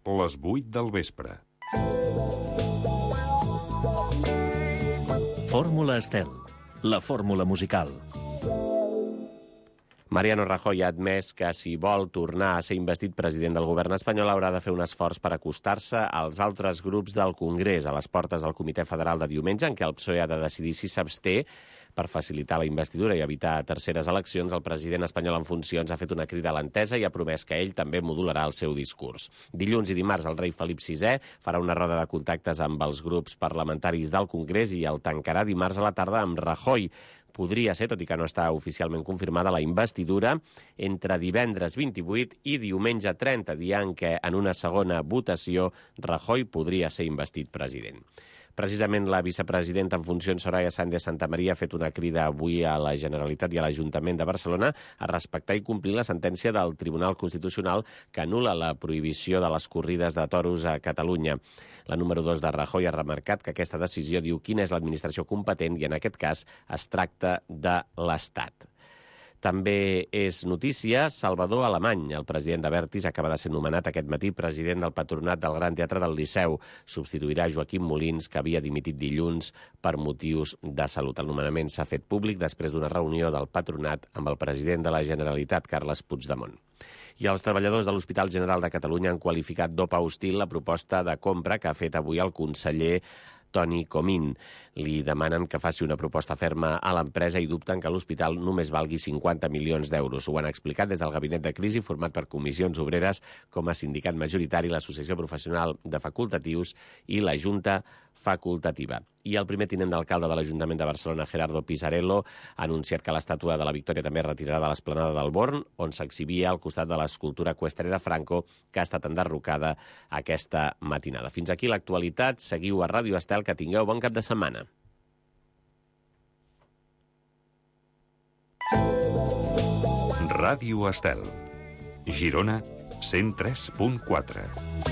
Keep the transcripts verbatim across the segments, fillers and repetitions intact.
les vuit del vespre. Fórmula Estel, la fórmula musical. Mariano Rajoy ha admès que si vol tornar a ser investit president del govern espanyol haurà de fer un esforç per acostar-se als altres grups del Congrés a les portes del Comitè Federal de diumenge, en què el P S O E ha de decidir si s'absté per facilitar la investidura i evitar terceres eleccions. El president espanyol en funcions ha fet una crida a l'entesa i ha promès que ell també modularà el seu discurs. Dilluns i dimarts el rei Felip sisè farà una roda de contactes amb els grups parlamentaris del Congrés i el tancarà dimarts a la tarda amb Rajoy. Podria ser, tot i que no està oficialment confirmada, la investidura entre divendres vint-i-vuit i diumenge trenta, dia en què, en una segona votació, Rajoy podria ser investit president. Precisament la vicepresidenta en funcions, Soraya Sáenz de Santamaría, ha fet una crida avui a la Generalitat i a l'Ajuntament de Barcelona a respectar i complir la sentència del Tribunal Constitucional que anul·la la prohibició de les corrides de toros a Catalunya. La número dos de Rajoy ha remarcat que aquesta decisió diu quina és l'administració competent i en aquest cas es tracta de l'Estat. També és notícia Salvador Alemany. El president d'Abertis acaba de ser nomenat aquest matí president del Patronat del Gran Teatre del Liceu. Substituirà Joaquim Molins, que havia dimitit dilluns per motius de salut. El nomenament s'ha fet públic després d'una reunió del Patronat amb el president de la Generalitat, Carles Puigdemont. I els treballadors de l'Hospital General de Catalunya han qualificat d'O P A hostil la proposta de compra que ha fet avui el conseller Toni Comín. Li demanen que faci una proposta ferma a l'empresa i dubten que l'hospital només valgui cinquanta milions d'euros. Ho han explicat des del gabinet de crisi format per comissions obreres com a sindicat majoritari, l'Associació Professional de Facultatius i la Junta Facultativa. I el primer tinent d'alcalde de l'Ajuntament de Barcelona, Gerardo Pisarello, ha anunciat que l'estàtua de la Victòria també es retirarà de l'esplanada del Born, on s'exhibia al costat de l'escultura eqüestre de Franco, que ha estat enderrocada aquesta matinada. Fins aquí l'actualitat. Seguiu a Ràdio Estel, que tingueu bon cap de setmana. Ràdio Estel, Girona, cent tres punt quatre.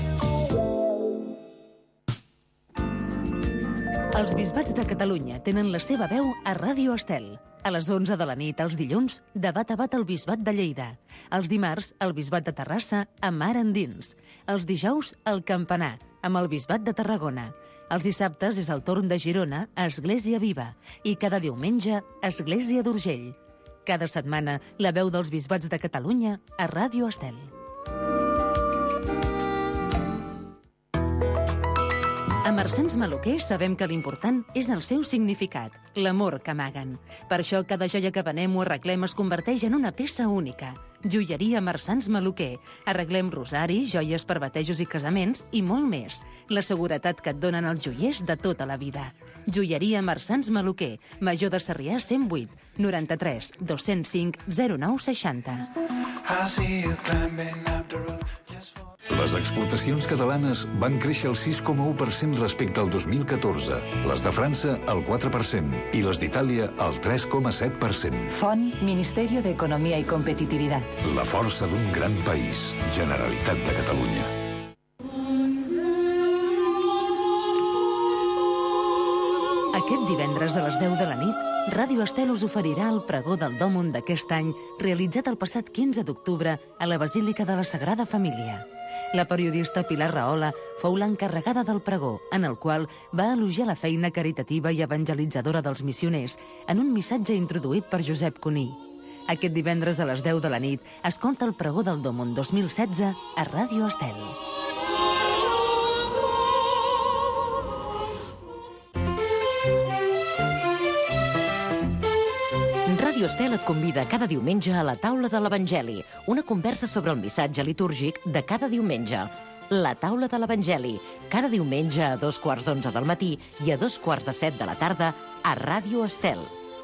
Els bisbats de Catalunya tenen la seva veu a Ràdio Estel. A les onze de la nit, els dilluns, debat a bat el bisbat de Lleida. Els dimarts, el bisbat de Terrassa, a Mar Endins. Els dijous, el Campanar, amb el bisbat de Tarragona. Els dissabtes és el torn de Girona, a Església Viva. I cada diumenge, Església d'Urgell. Cada setmana, la veu dels bisbats de Catalunya a Ràdio Estel. A Marsans Maluquer sabem que l'important és el seu significat, l'amor que amaguen. Per això cada joia que venem o arreglem es converteix en una peça única. Joieria Marsans Maluquer. Arreglem rosaris, joies per batejos i casaments i molt més. La seguretat que et donen els joiers de tota la vida. Joieria Marsans Maluquer. Major de Sarrià cent vuit, noranta-tres, dos-cents cinc, zero nou seixanta. Les exportacions catalanes van créixer el sis coma u per cent respecte al dos mil catorze, les de França el quatre per cent i les d'Itàlia el tres coma set per cent. Font, Ministerio de Economía y Competitividad. La força d'un gran país. Generalitat de Catalunya. Aquest divendres a les deu de la nit, Ràdio Estel us oferirà el pregó del Dòmund d'aquest any, realitzat el passat quinze d'octubre a la Basílica de la Sagrada Família. La periodista Pilar Rahola fou l'encarregada del pregó, en el qual va elogiar la feina caritativa i evangelitzadora dels missioners en un missatge introduït per Josep Cuní. Aquest divendres a les deu de la nit, escolta el pregó del Dòmund dos mil setze a Ràdio Estel. Ràdio Estel et convida cada diumenge a la taula de l'Evangeli, una conversa sobre el missatge litúrgic de cada diumenge. La taula de l'Evangeli, cada diumenge a dos quarts d'onze del matí i a dos quarts de set de la tarda a Ràdio Estel.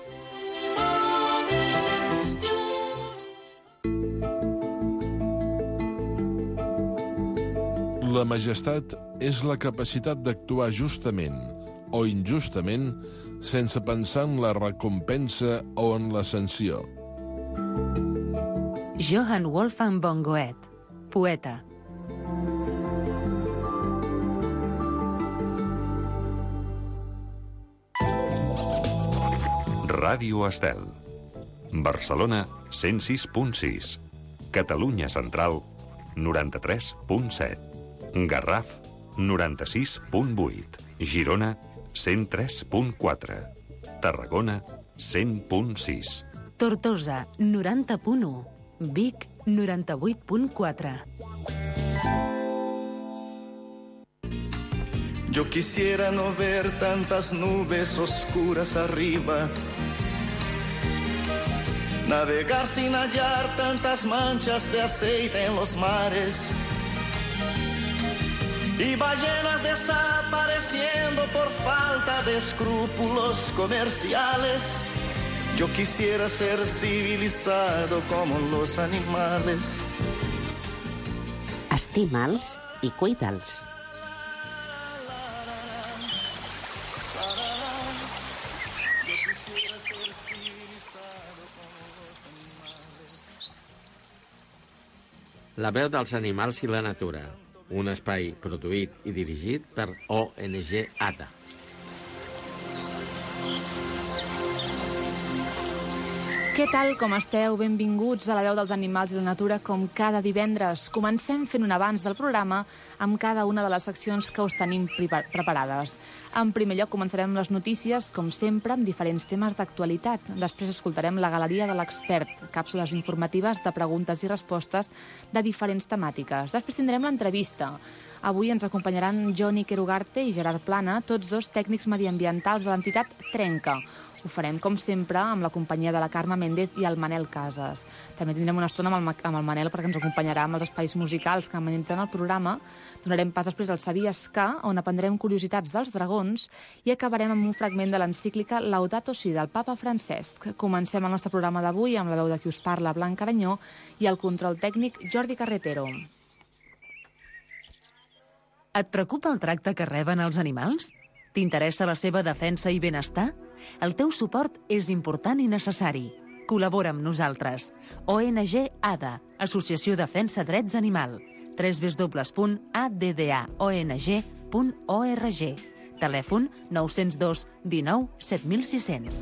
La majestat és la capacitat d'actuar justament o injustament sense pensar en la recompensa o en la sanció. Johann Wolfgang von Goethe, poeta. Ràdio Estel. Barcelona, cent sis punt sis. Catalunya Central, noranta-tres punt set. Garraf, noranta-sis punt vuit. Girona, cent tres punt quatre. Tarragona, cent punt sis. Tortosa, noranta punt u. Vic, noranta-vuit punt quatre. Yo quisiera no ver tantas nubes oscuras arriba, navegar sin hallar tantas manchas de aceite en los mares y ballenas desapareciendo por falta de escrúpulos comerciales. Yo quisiera ser civilizado como los animales. Estima'ls i cuida'ls. La veu dels animals i la natura, un espai produït i dirigit per O N G A D A. Què tal, com esteu? Benvinguts a la veu dels animals i la natura com cada divendres. Comencem fent un avanç del programa amb cada una de les seccions que us tenim preparades. En primer lloc començarem les notícies, com sempre, amb diferents temes d'actualitat. Després escoltarem la Galeria de l'Expert, càpsules informatives de preguntes i respostes de diferents temàtiques. Després tindrem l'entrevista. Avui ens acompanyaran Johnny Querugarte i Gerard Plana, tots dos tècnics mediambientals de l'entitat Trenca. Ho farem, com sempre, amb la companyia de la Carme Méndez i el Manel Casas. També tindrem una estona amb el, amb el Manel perquè ens acompanyarà amb els espais musicals que amenitzen el programa. Donarem pas després al Sabies Que, on aprendrem curiositats dels dragons, i acabarem amb un fragment de l'encíclica Laudato Si del papa Francesc. Comencem el nostre programa d'avui amb la veu de qui us parla, Blanca Aranyó, i el control tècnic, Jordi Carretero. Et preocupa el tracte que reben els animals? T'interessa la seva defensa i benestar? El teu suport és important i necessari. Col·labora amb nosaltres. O N G A D A, Associació Defensa Drets Animal. w w w punt a d d a o n g punt org. Telèfon nou zero dos dinou set mil sis cents.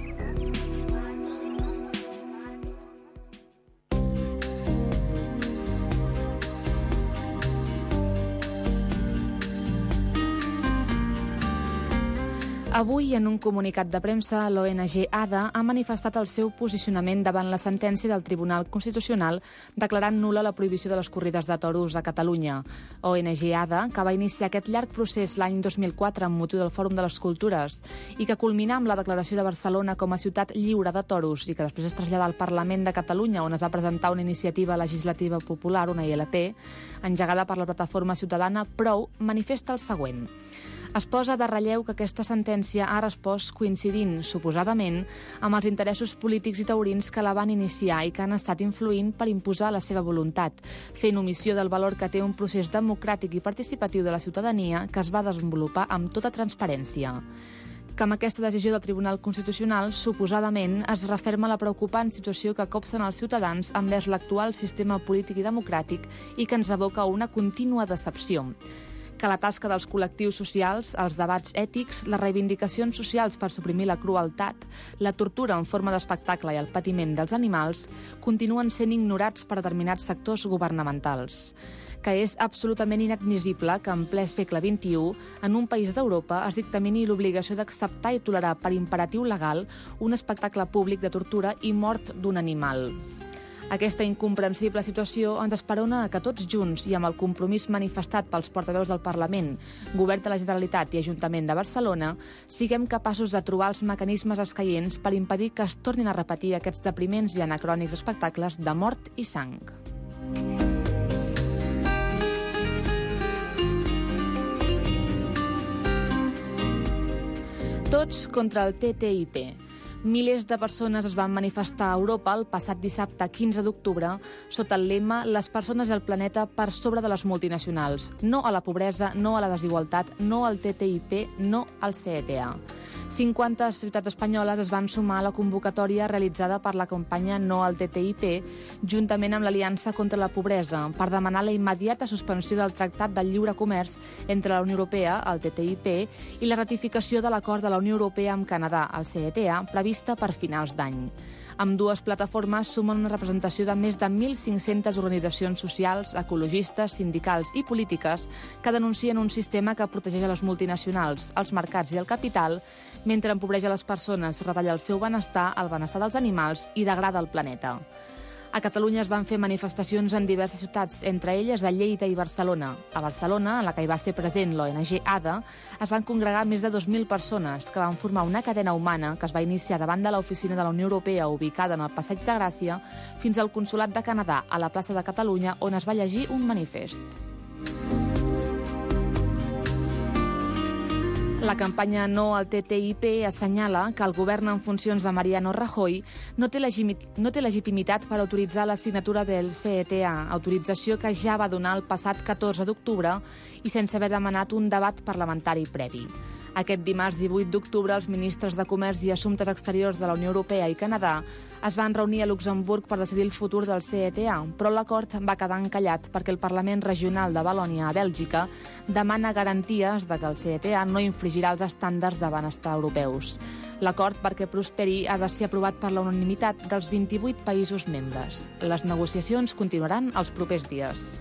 Avui, en un comunicat de premsa, l'O N G A D A ha manifestat el seu posicionament davant la sentència del Tribunal Constitucional declarant nul·la la prohibició de les corrides de toros a Catalunya. O N G A D A, que va iniciar aquest llarg procés l'any dos mil quatre amb motiu del Fòrum de les Cultures i que culminà amb la declaració de Barcelona com a ciutat lliure de toros i que després es traslladà al Parlament de Catalunya, on es va presentar una iniciativa legislativa popular, una I L P, engegada per la plataforma ciutadana Prou, manifesta el següent. Es posa de relleu que aquesta sentència ha respost coincidint, suposadament, amb els interessos polítics i taurins que la van iniciar i que han estat influint per imposar la seva voluntat, fent omissió del valor que té un procés democràtic i participatiu de la ciutadania que es va desenvolupar amb tota transparència. Que amb aquesta decisió del Tribunal Constitucional, suposadament, es referma la preocupant situació que copsen els ciutadans envers l'actual sistema polític i democràtic i que ens aboca a una contínua decepció. Que la tasca dels col·lectius socials, els debats ètics, les reivindicacions socials per suprimir la crueltat, la tortura en forma d'espectacle i el patiment dels animals continuen sent ignorats per determinats sectors governamentals. Que és absolutament inadmissible que en ple segle vint-i-u, en un país d'Europa, es dictamini l'obligació d'acceptar i tolerar per imperatiu legal un espectacle públic de tortura i mort d'un animal. Aquesta incomprensible situació ens esperona que tots junts i amb el compromís manifestat pels portaveus del Parlament, Govern de la Generalitat i Ajuntament de Barcelona, siguem capaços de trobar els mecanismes escaients per impedir que es tornin a repetir aquests depriments i anacrònics espectacles de mort i sang. Tots contra el T T I P. Milers de persones es van manifestar a Europa el passat dissabte quinze d'octubre sota el lema «Les persones i el planeta per sobre de les multinacionals. No a la pobresa, no a la desigualtat, no al T T I P, no al C E T A». cinquanta ciutats espanyoles es van sumar a la convocatòria realitzada per la campanya No al T T I P, juntament amb l'Aliança contra la Pobresa, per demanar la immediata suspensió del Tractat del Lliure Comerç entre la Unió Europea, el T T I P, i la ratificació de l'acord de la Unió Europea amb Canadà, el C E T A, previst prevista per finals d'any. Ambdues plataformes sumen una representació de més de mil cinc-centes organitzacions socials, ecologistes, sindicals i polítiques que denuncien un sistema que protegeix a les multinacionals, els mercats i el capital, mentre empobreix a les persones, retalla el seu benestar, el benestar dels animals i degrada el planeta. A Catalunya es van fer manifestacions en diverses ciutats, entre elles a Lleida i Barcelona. A Barcelona, en la que hi va ser present l'O N G ADA, es van congregar més de dos mil persones que van formar una cadena humana que es va iniciar davant de l'oficina de la Unió Europea ubicada en el Passeig de Gràcia fins al Consolat de Canadà, a la plaça de Catalunya, on es va llegir un manifest. La campanya No al T T I P assenyala que el govern en funcions de Mariano Rajoy no té, no té legitimitat per autoritzar la signatura del C E T A, autorització que ja va donar el passat catorze d'octubre i sense haver demanat un debat parlamentari previ. Aquest dimarts divuit d'octubre, els ministres de Comerç i Assumptes Exteriors de la Unió Europea i Canadà es van reunir a Luxemburg per decidir el futur del C E T A, però l'acord va quedar encallat perquè el Parlament Regional de Valònia, a Bèlgica, demana garanties de que el C E T A no infligirà els estàndards de benestar europeus. L'acord, perquè prosperi, ha de ser aprovat per la unanimitat dels vint-i-vuit països membres. Les negociacions continuaran els propers dies.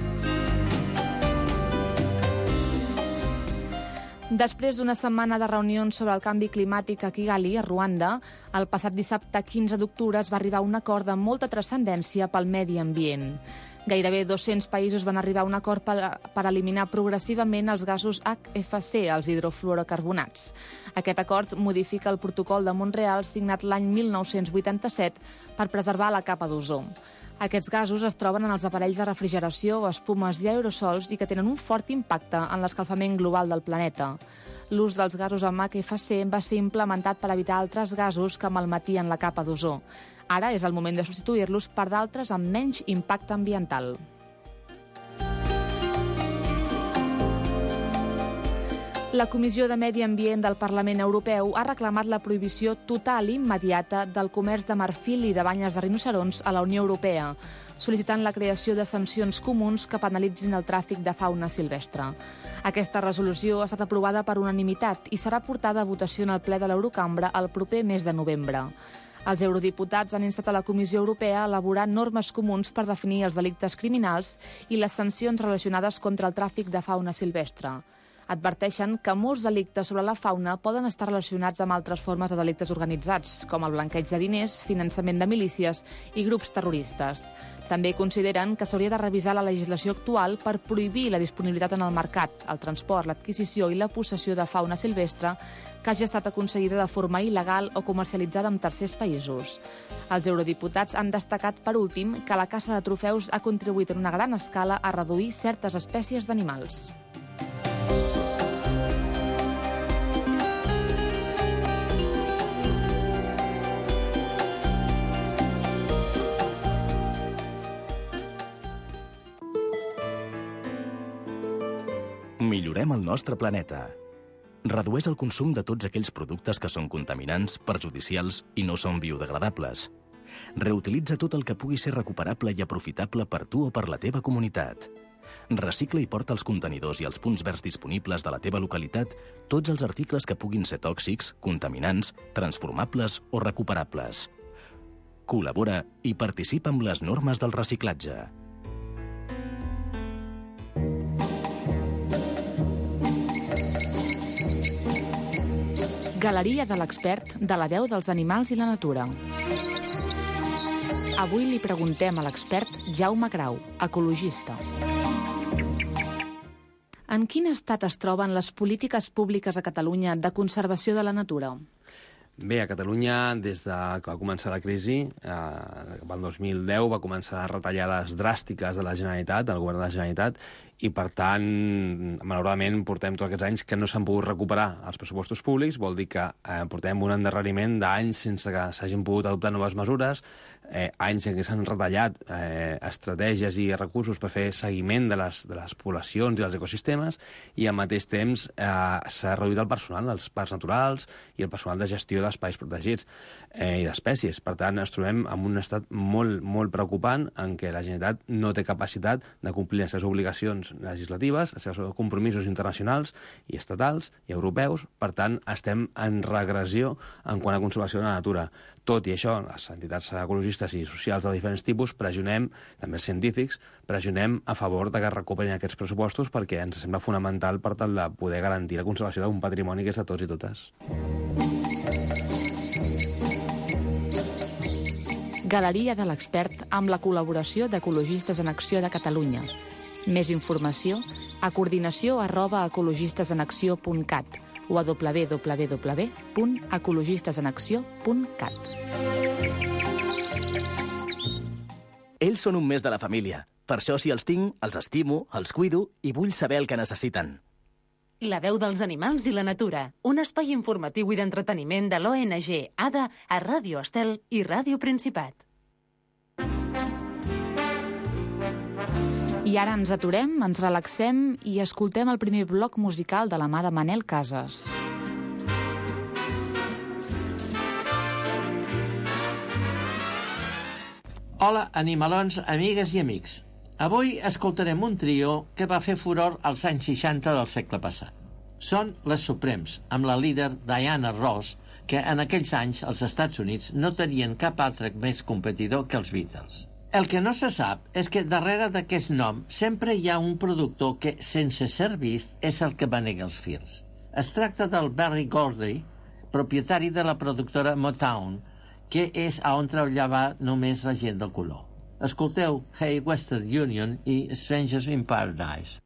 Després d'una setmana de reunions sobre el canvi climàtic a Kigali, a Ruanda, el passat dissabte quinze d'octubre es va arribar a un acord de molta transcendència pel medi ambient. Gairebé dos-cents països van arribar a un acord per, per eliminar progressivament els gasos H F C, els hidrofluorocarbonats. Aquest acord modifica el protocol de Montreal signat l'any mil nou-cents vuitanta-set per preservar la capa d'ozó. Aquests gasos es troben en els aparells de refrigeració, espumes i aerosols i que tenen un fort impacte en l'escalfament global del planeta. L'ús dels gasos amb H F C va ser implementat per evitar altres gasos que malmetien la capa d'ozó. Ara és el moment de substituir-los per d'altres amb menys impacte ambiental. La Comissió de Medi Ambient del Parlament Europeu ha reclamat la prohibició total i immediata del comerç de marfil i de banyes de rinocerons a la Unió Europea, sol·licitant la creació de sancions comuns que penalitzin el tràfic de fauna silvestre. Aquesta resolució ha estat aprovada per unanimitat i serà portada a votació en el ple de l'Eurocambra el proper mes de novembre. Els eurodiputats han instat a la Comissió Europea a elaborar normes comuns per definir els delictes criminals i les sancions relacionades contra el tràfic de fauna silvestre. Adverteixen que molts delictes sobre la fauna poden estar relacionats amb altres formes de delictes organitzats, com el blanqueig de diners, finançament de milícies i grups terroristes. També consideren que s'hauria de revisar la legislació actual per prohibir la disponibilitat en el mercat, el transport, l'adquisició i la possessió de fauna silvestre que hagi estat aconseguida de forma il·legal o comercialitzada en tercers països. Els eurodiputats han destacat, per últim, que la caça de trofeus ha contribuït en una gran escala a reduir certes espècies d'animals. Millorem el nostre planeta. Redueix el consum de tots aquells productes que són contaminants, perjudicials i no són biodegradables. Reutilitza tot el que pugui ser recuperable i aprofitable per tu o per la teva comunitat. Recicla i porta als contenidors i als punts verds disponibles de la teva localitat tots els articles que puguin ser tòxics, contaminants, transformables o recuperables. Col·labora i participa amb les normes del reciclatge. Galeria de l'expert de la veu dels animals i la natura. Avui li preguntem a l'expert Jaume Grau, ecologista. En quin estat es troben les polítiques públiques a Catalunya de conservació de la natura? Bé, a Catalunya, des de que va començar la crisi, eh, el dos mil deu va començar retallades dràstiques de la Generalitat, del govern de la Generalitat, i, per tant, malauradament, portem tots aquests anys que no s'han pogut recuperar els pressupostos públics. Vol dir que eh, portem un endarreriment d'anys sense que s'hagin pogut adoptar noves mesures, eh, anys en què s'han retallat eh, estratègies i recursos per fer seguiment de les, de les poblacions i dels ecosistemes, i al mateix temps eh, s'ha reduït el personal, els parcs naturals i el personal de gestió d'espais protegits eh, i d'espècies. Per tant, ens trobem en un estat molt, molt preocupant en què la Generalitat no té capacitat de complir les seves obligacions obligacions legislatives, els seus compromisos internacionals i estatals i europeus. Per tant, estem en regressió en quant a conservació de la natura. Tot i això, les entitats ecologistes i socials de diferents tipus pressionem, també els científics, pressionem a favor de que es recuperin aquests pressupostos perquè ens sembla fonamental per tal de poder garantir la conservació d'un patrimoni que és de tots i totes. Galeria de l'Expert amb la col·laboració d'Ecologistes en Acció de Catalunya. Més informació a coordinació arroba ecologistesenacció punt cat o a w w w punt ecologistesenacció punt cat. Ells són un mes de la família. Per això, si els tinc, els estimo, els cuido i vull saber el que necessiten. La veu dels animals i la natura, un espai informatiu i d'entreteniment de l'O N G A D A a Ràdio Estel i Ràdio Principat. I ara ens aturem, ens relaxem i escoltem el primer bloc musical de la mà de Manel Casas. Hola, animalons, amigues i amics. Avui escoltarem un trio que va fer furor als anys seixanta del segle passat. Són les Supremes, amb la líder Diana Ross, que en aquells anys als Estats Units no tenien cap altre més competidor que els Beatles. El que no se sap és que darrere d'aquest nom sempre hi ha un productor que, sense ser vist, és el que manega els fils. Es tracta del Berry Gordy, propietari de la productora Motown, que és a on treballava només la gent del color. Escolteu Hey Western Union i Strangers in Paradise.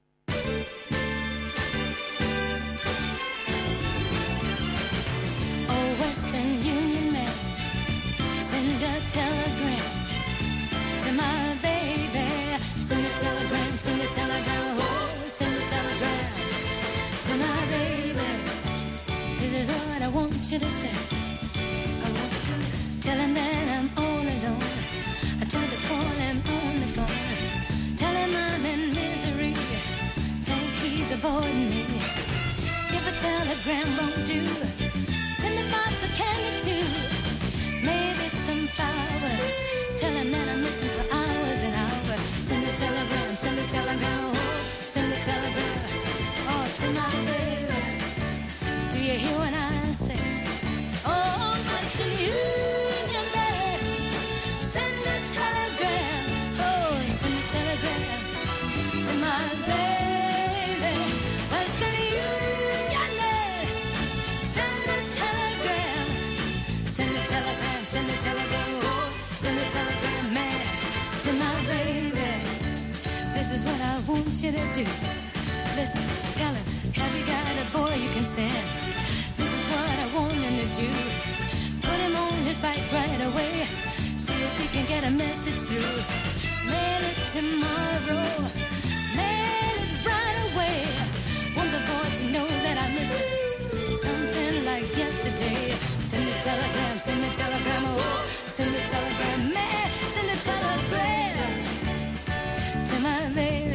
Oh, Western Union man, send a telegram to my baby. Send a telegram, send a telegram, oh, send a telegram to my baby. This is what I want you to say. I want you to tell him that I'm all alone. I tried to call him on the phone, tell him I'm in misery, think he's avoiding me. If a telegram won't do, send a box of candy too, maybe some flowers. Tell him that I'm missing for hours and hours. Send a telegram, send a telegram, oh, send a telegram, oh, to my baby. Do you hear what I say? Oh, Western Union man, send a telegram, oh, send a telegram to my baby. Western Union man, send a telegram, send a telegram, send a telegram, oh, send a telegram man to my baby. This is what I want you to do. Listen, tell him, have you got a boy you can send? This is what I want him to do. Put him on his bike right away. See if he can get a message through. Mail it tomorrow. Mail it right away. Want the boy to know that I miss him. Something like yesterday. Send a telegram, send a telegram, oh, send a telegram, man, send a telegram to my baby.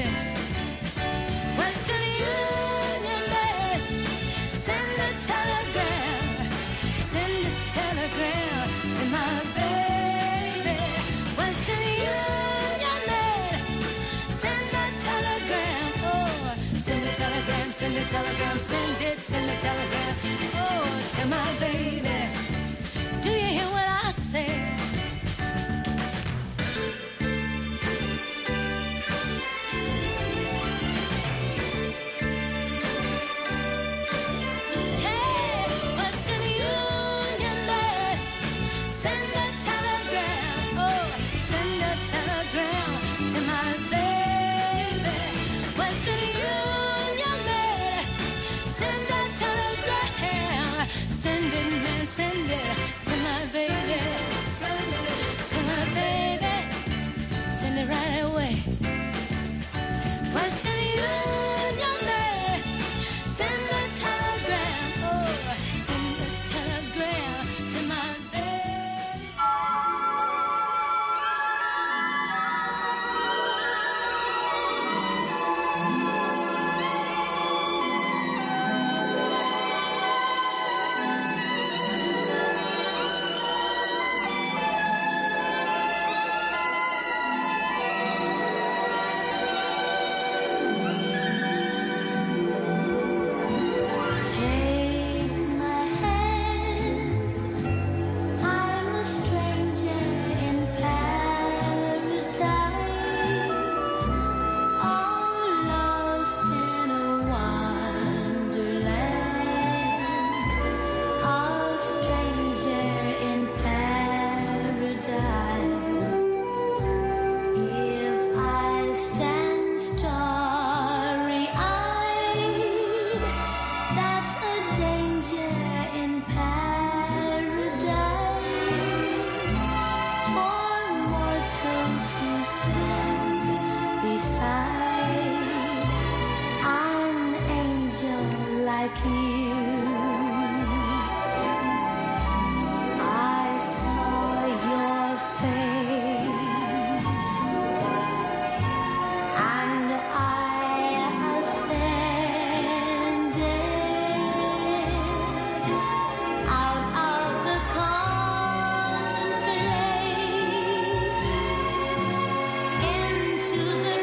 Western Union man, send a telegram, send a telegram to my baby. Western Union man, send a telegram, oh, send a telegram, send a telegram, send it, send a telegram, oh, to my baby. Do you hear what I say? Send it, man, like you. I saw your face and I ascended out of the commonplace into the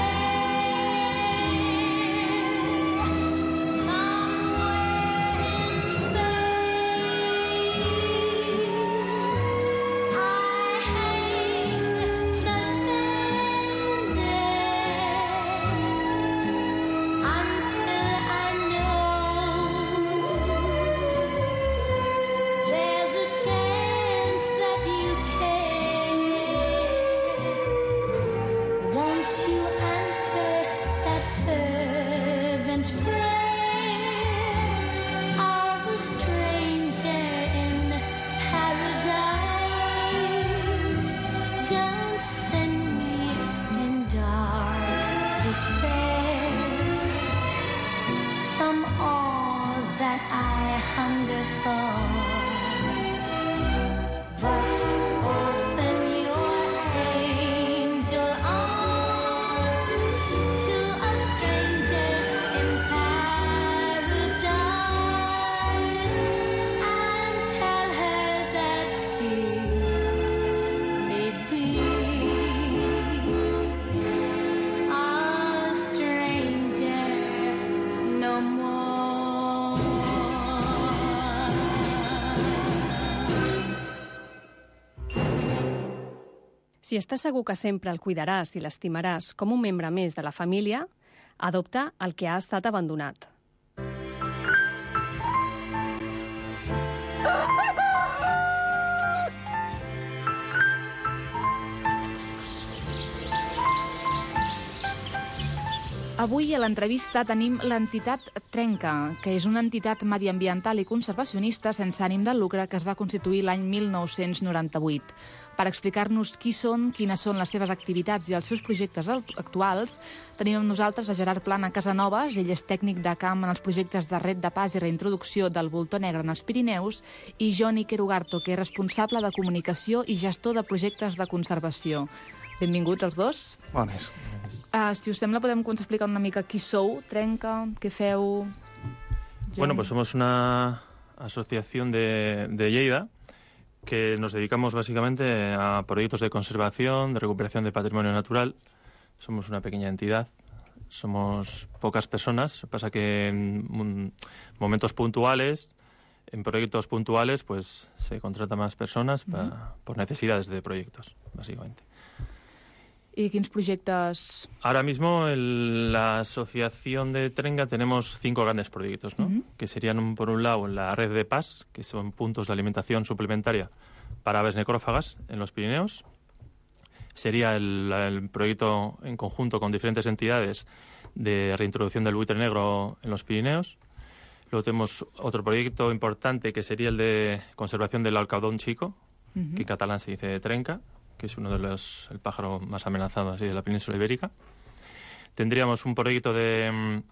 Si estàs segur que sempre el cuidaràs i l'estimaràs com un membre més de la família, adopta el que ha estat abandonat. Avui a l'entrevista tenim l'entitat Trenca, que és una entitat mediambiental i conservacionista sense ànim de lucre que es va constituir l'any mil nou-cents noranta-vuit. Per explicar-nos qui són, quines són les seves activitats i els seus projectes actuals, tenim amb nosaltres a Gerard Plana Casanovas. Ell és tècnic de camp en els projectes de ret de pas i reintroducció del voltor negre en els Pirineus, i Johnny Querugarto, que és responsable de comunicació i gestor de projectes de conservació. Benvinguts els dos. Bones. Uh, si us sembla, podem explicar una mica qui sou, Trenca, què feu... Johnny? Bueno, pues somos una asociación de, de Lleida que nos dedicamos básicamente a proyectos de conservación, de recuperación de patrimonio natural. Somos una pequeña entidad, somos pocas personas. Lo que pasa que en momentos puntuales, en proyectos puntuales, pues se contrata más personas para, uh-huh. por necesidades de proyectos, básicamente. ¿Y qué proyectos? Ahora mismo en la asociación de Trenca tenemos cinco grandes proyectos, ¿no? Uh-huh. Que serían, por un lado, la red de P A S, que son puntos de alimentación suplementaria para aves necrófagas en los Pirineos. Sería el, el proyecto en conjunto con diferentes entidades de reintroducción del buitre negro en los Pirineos. Luego tenemos otro proyecto importante que sería el de conservación del alcaudón chico, uh-huh. que en catalán se dice Trenca, que es uno de los el pájaro más amenazado así de la península ibérica. Tendríamos un proyecto de,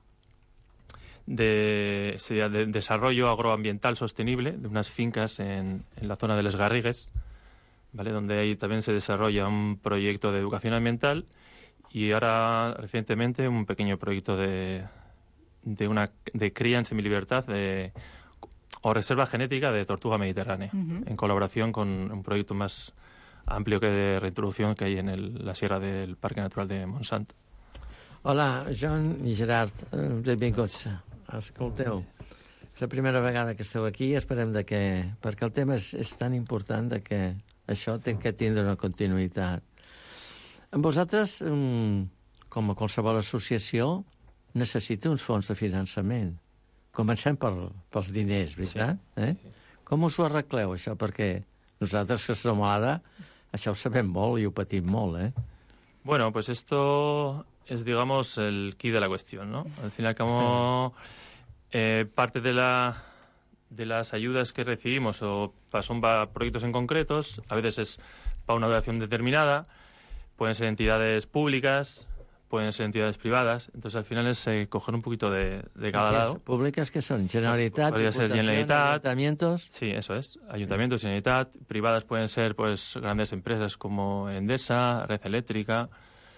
de, sería de desarrollo agroambiental sostenible de unas fincas en, en la zona de Les Garrigues, ¿vale? Donde ahí también se desarrolla un proyecto de educación ambiental, y ahora recientemente un pequeño proyecto de, de una de cría en semilibertad de, o reserva genética de tortuga mediterránea, uh-huh. en colaboración con un proyecto más amplio que de reintroducción que hay en el, la sierra del Parque Natural de Montsant. Hola, John i Gerard, benvinguts. Escolteu, és la primera vegada que esteu aquí, esperem de que, perquè el tema és, és tan important de que això té que tindre una continuïtat. Amb vosaltres, com a qualsevol associació, necessita uns fons de finançament. Comencem per, pels diners, veritat? Sí, eh? sí. Com us ho arregleu, això? Perquè nosaltres que som ara, això ho sabem molt i ho patim molt, eh? Bueno, pues esto es, digamos, el quid de la cuestión, ¿no? Al fin y al cabo, eh, parte de la de las ayudas que recibimos o son para proyectos en concretos, a veces es para una duración determinada, pueden ser entidades públicas, pueden ser entidades privadas. Entonces, al final es eh, coger un poquito de, de cada lado. ¿Públicas que son? Generalitat, Podría ser Generalitat, ayuntamientos. Sí, eso es. Ayuntamientos, Generalitat. Privadas pueden ser pues grandes empresas como Endesa, Red Eléctrica.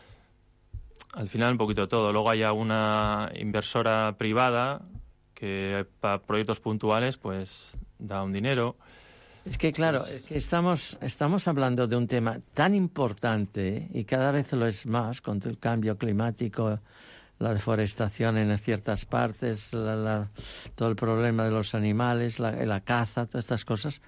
Al final un poquito de todo. Luego hay una inversora privada que para proyectos puntuales pues da un dinero. Es que claro, Pues- es que estamos, estamos hablando de un tema tan importante y cada vez lo es más con el cambio climático, la deforestación en ciertas partes, la- la- todo el problema de los animales, la, la caza, todas estas cosas,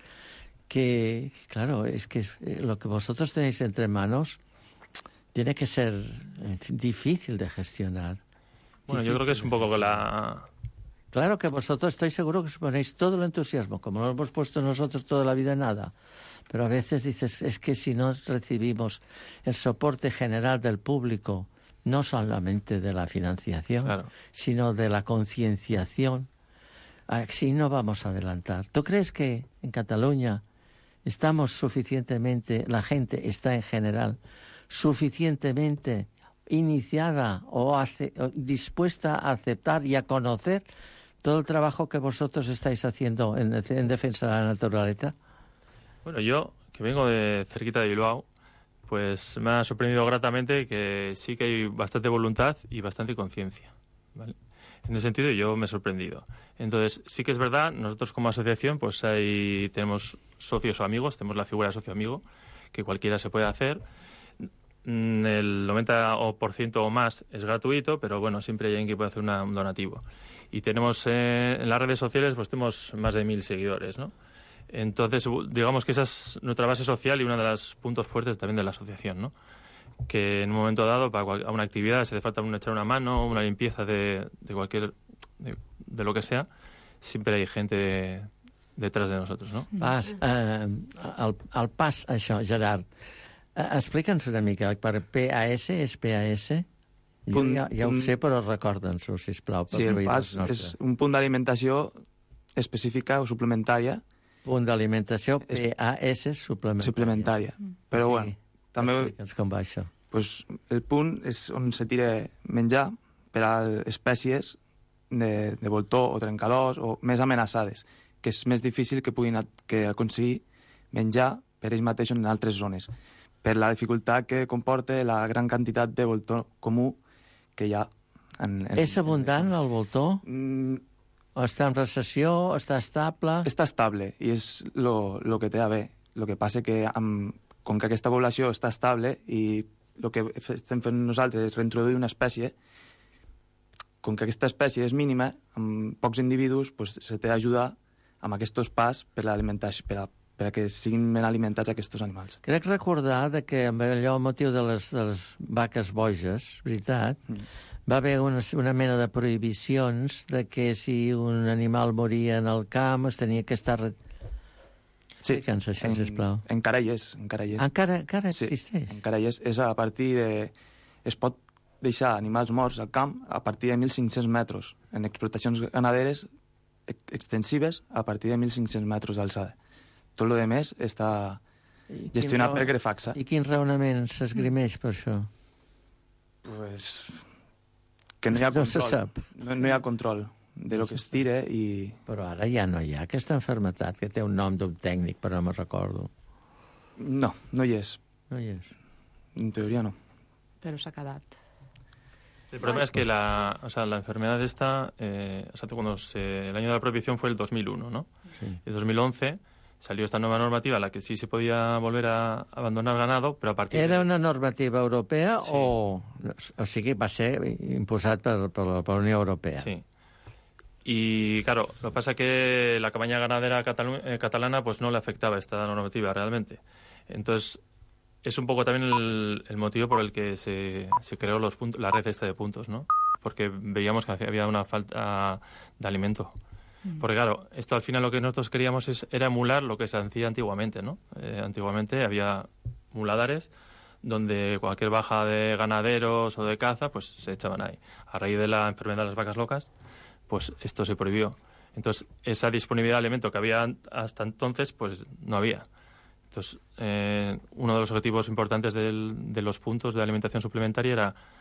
que claro, es que eh, lo que vosotros tenéis entre manos tiene que ser en fin, difícil de gestionar. Bueno, yo creo que es un poco la... Claro que vosotros estoy seguro que os ponéis todo el entusiasmo, como lo hemos puesto nosotros toda la vida en nada. Pero a veces dices, es que si no recibimos el soporte general del público, no solamente de la financiación, Claro. sino de la concienciación, así no vamos a adelantar. ¿Tú crees que en Cataluña estamos suficientemente, la gente está en general suficientemente iniciada o, ace- o dispuesta a aceptar y a conocer todo el trabajo que vosotros estáis haciendo en, en defensa de la naturaleza? Bueno, yo, que vengo de cerquita de Bilbao, pues me ha sorprendido gratamente que sí que hay bastante voluntad y bastante conciencia, ¿vale? En ese sentido yo me he sorprendido. Entonces, sí que es verdad, nosotros como asociación pues ahí tenemos socios o amigos, tenemos la figura de socio amigo, que cualquiera se puede hacer. Mm, El noventa por ciento o más es gratuito, pero bueno, siempre hay alguien que puede hacer una- un donativo. Y tenemos eh, en las redes sociales, pues tenemos más de mil seguidores, ¿no? Entonces, u- digamos que esa es nuestra base social y uno de los puntos fuertes también de la asociación, ¿no? Que en un momento dado, para cual- a una actividad, si hace falta un- echar una mano, una limpieza de, de cualquier, de, de lo que sea, siempre hay gente de- detrás de nosotros, ¿no? Pas, eh, el, el pas, això, Gerard, eh, explica'ns una mica, per P A S és P A S? Jo Punt- ja, ja ho punt- sé, però recorda'ns-ho, sisplau. Sí, el pas és un punt d'alimentació específica o suplementària. Punt d'alimentació, P A S, suplementària. Suplementària. Però, Sí, bueno, també... explica'ns com va això. Pues, el punt és on se tira menjar per a espècies de, de voltor o trencadors o més amenaçades, que és més difícil que puguin a, que aconseguir menjar per ells mateixos en altres zones, per la dificultat que comporta la gran quantitat de voltor comú que hi ha. En, en, És abundant el voltor? Mm, o està en recessió? Està estable? Està estable i és el que té a bé. El que passa que amb, com que aquesta població està estable i el que estem fent nosaltres és reintroduir una espècie, com que aquesta espècie és mínima, amb pocs individus, pues, se té d'ajudar amb aquests pas per, per, a, per a que siguin ben alimentats aquests animals. Crec recordar de que amb allò motiu de les, de les vaques boges, veritat, mm. va haver una, una mena de prohibicions de que si un animal moria en el camp es tenia que estar... Sí, Explica'ns això, en, sisplau. Encara hi és. Encara hi és. Encara, encara sí, existeix? Encara hi és. És a partir de... Es pot deixar animals morts al camp a partir de mil cinc-cents metres. En explotacions ganaderes extensives a partir de mil cinc-cents metres d'alçada. Tot el més està gestionat per Grefaxa. I quin raonament s'esgrimeix per això? Pues que no hi ha no control. se sap. No, no hi ha control de lo que es tira i... Però ara ja no hi ha aquesta enfermetat, que té un nom d'un tècnic, però no me'n recordo. No, no hi és. No hi és. En teoría no. Pero se ha quedat. El problema es que la, o sea, la enfermedad esta, eh, o sea, cuando se, el año de la prohibición fue el dos mil uno, ¿no? Sí. En dos mil once salió esta nueva normativa en la que sí se podía volver a abandonar ganado, pero a partir Era de... una normativa europea Sí. o... O sigui, va ser imposat per, per, la, per la Unió Europea. Sí. Y claro, lo que pasa es que la campaña ganadera catalu- eh, catalana pues no le afectaba esta normativa realmente. Entonces, es un poco también el, el motivo por el que se, se creó los puntos, la red esta de puntos, ¿no? Porque veíamos que había una falta de alimento. Porque claro, esto al final lo que nosotros queríamos es, era emular lo que se hacía antiguamente, ¿no? Eh, antiguamente había muladares donde cualquier baja de ganaderos o de caza, pues se echaban ahí. A raíz de la enfermedad de las vacas locas, pues esto se prohibió. Entonces, esa disponibilidad de alimento que había hasta entonces, pues no había. Entonces, eh, uno de los objetivos importantes del, de los puntos de alimentación suplementaria era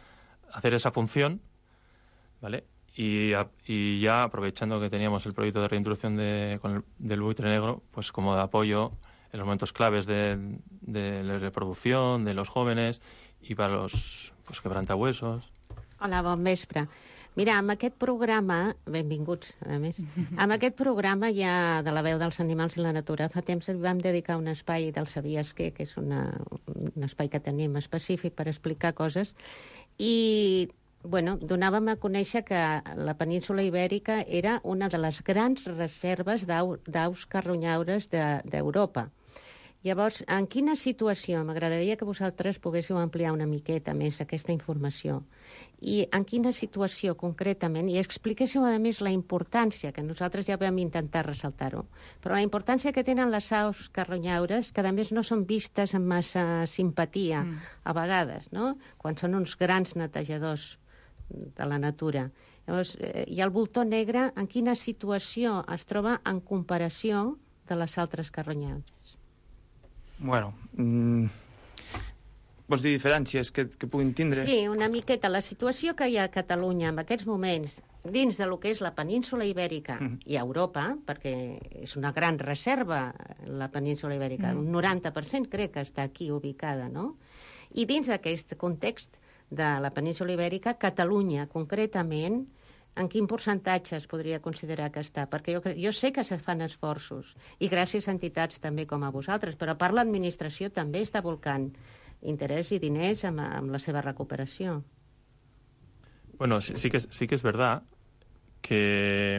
hacer esa función, ¿vale? Y, a, y ya aprovechando que teníamos el proyecto de reintroducción de, con el, del buitre negro, pues como de apoyo en los momentos claves de, de la reproducción, de los jóvenes y para los pues, quebrantahuesos. Hola, bon vespre. Mira, amb aquest programa, benvinguts, a més, amb aquest programa ja de la veu dels animals i la natura, fa temps li vam dedicar un espai del Sabies què, que és una, un espai que tenim específic per explicar coses, i bueno, donàvem a conèixer que la península Ibèrica era una de les grans reserves d'aus carronyaures d'Europa. Llavors, en quina situació? M'agradaria que vosaltres poguéssiu ampliar una miqueta més aquesta informació. I en quina situació concretament, i expliquéssiu a més la importància, que nosaltres ja vam intentar ressaltar-ho, però la importància que tenen les aus carronyaures, que a més no són vistes amb massa simpatia, mm. a vegades, no? Quan són uns grans netejadors de la natura. Llavors, eh, i el voltor negre, en quina situació es troba en comparació de les altres carronyaures? Bueno, mm, vols dir diferències que, que puguin tindre? Sí, una miqueta. La situació que hi ha a Catalunya en aquests moments, dins de lo que és la península Ibèrica mm. i Europa, perquè és una gran reserva la península Ibèrica, mm. un noranta per cent crec que està aquí ubicada, no? I dins d'aquest context de la península Ibèrica, Catalunya concretament, en quin percentatge es podria considerar que està? Perquè jo, jo sé que se fan esforços, i gràcies a entitats també com a vosaltres, però a part l'administració també està volcant interès i diners amb, amb la seva recuperació. Bueno, sí, sí, que, sí que es verdad que,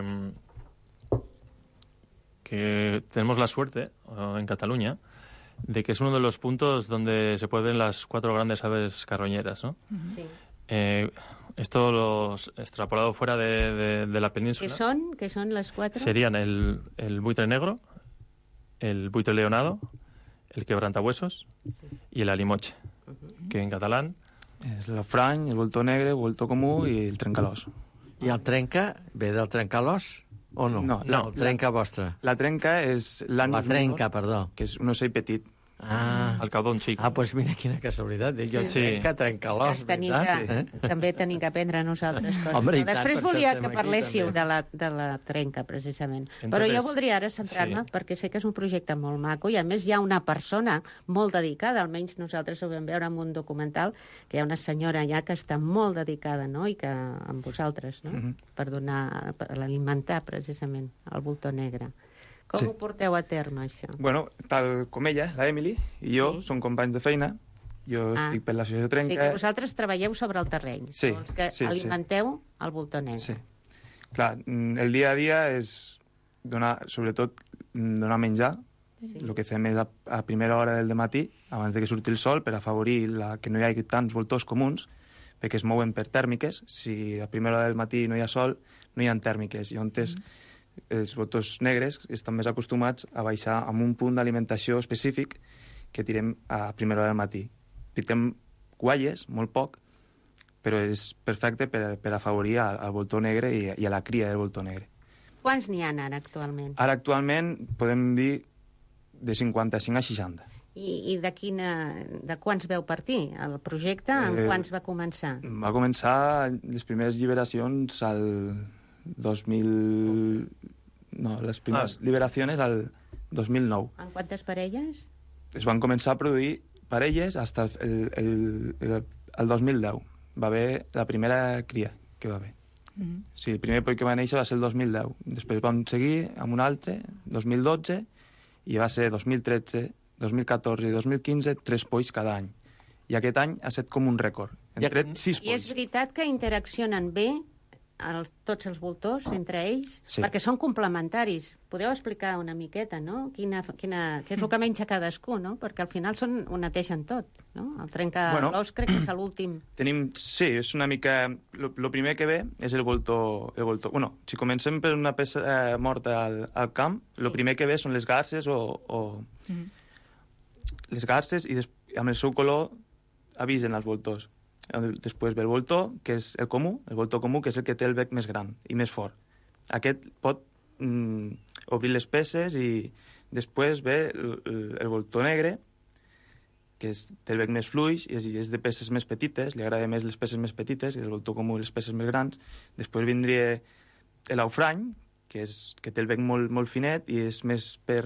que tenemos la suerte en Cataluña de que es uno de los puntos donde se pueden ver las cuatro grandes aves carroñeras, ¿no? Sí. Eh, esto lo extrapolado fuera de, de, de la península. ¿Qué son? ¿Qué son las cuatro? Serían el, el buitre negro, el buitre leonado, el quebrantahuesos sí. y el alimoche, uh-huh. que en catalán... És l'afrany, el voltor negre, el voltor comú i el trencalòs. I el trenca ve del trencalòs o no? No, no el trenca la, vostre. La trenca és l'anus La trenca, minor, perdó. Que és un ocell petit. Ah. El caudón xic. Ah, doncs pues mira quina casualitat. Jo sí. trenca, trencalòs, tenim que, eh? També tenim que aprendre nosaltres coses. Home, no? Després tant, volia per que parléssiu de la, de la trenca, precisament. Entonces, però jo voldria ara centrar-me, sí. perquè sé que és un projecte molt maco, i a més hi ha una persona molt dedicada, almenys nosaltres ho vam veure en un documental, que hi ha una senyora ja que està molt dedicada, no?, i que amb vosaltres, no?, mm-hmm. per donar, per alimentar precisament el voltor negre. Com sí. ho porteu a terme, això? Bueno, tal com ella, la Emily, i jo sí. som companys de feina. Jo ah. estic per l'associació Trenca. O sigui que vosaltres treballeu sobre el terreny. Sí. Els que sí, alimenteu sí. el voltor negre. Sí. Clar, el dia a dia és donar, sobretot, donar menjar. Sí. El que fem és a, a primera hora del matí, abans de que surti el sol, per afavorir la, que no hi hagi tants voltors comuns, perquè es mouen per tèrmiques. Si a primera hora del matí no hi ha sol, no hi ha tèrmiques. I on és... Mm. els voltors negres estan més acostumats a baixar amb un punt d'alimentació específic que tirem a primera hora del matí. Pitem guaies, molt poc, però és perfecte per, per afavorir al voltor negre i, i a la cria del voltor negre. Quants n'hi ha ara actualment? Ara actualment podem dir de cinquanta-cinc a seixanta. I, i de, quina, de quants veu partir? El projecte en eh, quants va començar? Va començar les primeres lliberacions al... dos mil... No, les primeres ah. liberacions al dos mil nou. En quantes parelles? Es van començar a produir parelles fins el, el, el, el dos mil deu. Va haver la primera cria que va haver. Mm-hmm. Sí, el primer poll que va néixer va ser el dos mil deu. Després vam seguir amb un altre, dos mil dotze, i va ser dos mil tretze, dos mil catorze i dos mil quinze, tres polls cada any. I aquest any ha estat com un rècord. Hem tret sis polls. I és veritat que interaccionen bé el, tots els voltors entre ells? Sí. Perquè són complementaris. Podeu explicar una miqueta, no? Quina, quina, què és el que menja cadascú, no? Perquè al final són, ho netegen tot, no? El trencalòs bueno, crec que és l'últim. Tenim, sí, és una mica... El primer que ve és el voltor... El voltor. Bueno, si comencem per una peça eh, morta al, al camp, el sí. primer que ve són les garces o... o mm. les garces i des, amb el seu color avisen els voltors. Després ve el voltor, que és el comú, el voltor comú, que és el que té el bec més gran i més fort. Aquest pot mm, obrir les peces i després ve el, el, el voltor negre, que és, té el bec més fluix i és, és de peces més petites, li agrada més les peces més petites i el voltor comú les peces més grans. Després vindria l'aufrany, que, és, que té el bec molt, molt finet i és més per,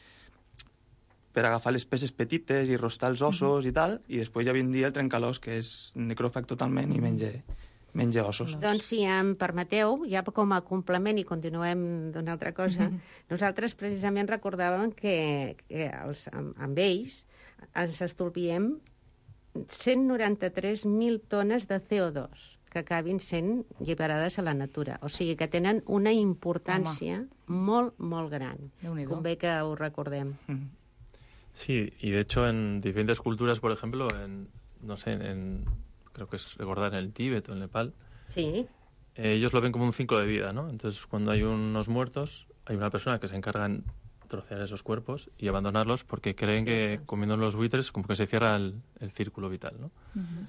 per agafar les peces petites i rostar els ossos mm-hmm. i tal, i després ja vindria el trencalòs, que és necròfag totalment i menja, menja ossos. Doncs si em permeteu, ja com a complement i continuem d'una altra cosa, mm-hmm. nosaltres precisament recordàvem que, que els, amb, amb ells ens estolviem cent noranta-tres mil tones de C O dos que acabin sent alliberades a la natura. O sigui que tenen una importància Home. molt, molt gran. Convé que ho recordem. Sí, y de hecho en diferentes culturas, por ejemplo, en, no sé, en, creo que es recordar en el Tíbet o en Nepal, sí. eh, ellos lo ven como un ciclo de vida, ¿no? Entonces cuando hay unos muertos, hay una persona que se encarga en trocear esos cuerpos y abandonarlos porque creen que comiendo los buitres como que se cierra el, el círculo vital, ¿no? Uh-huh.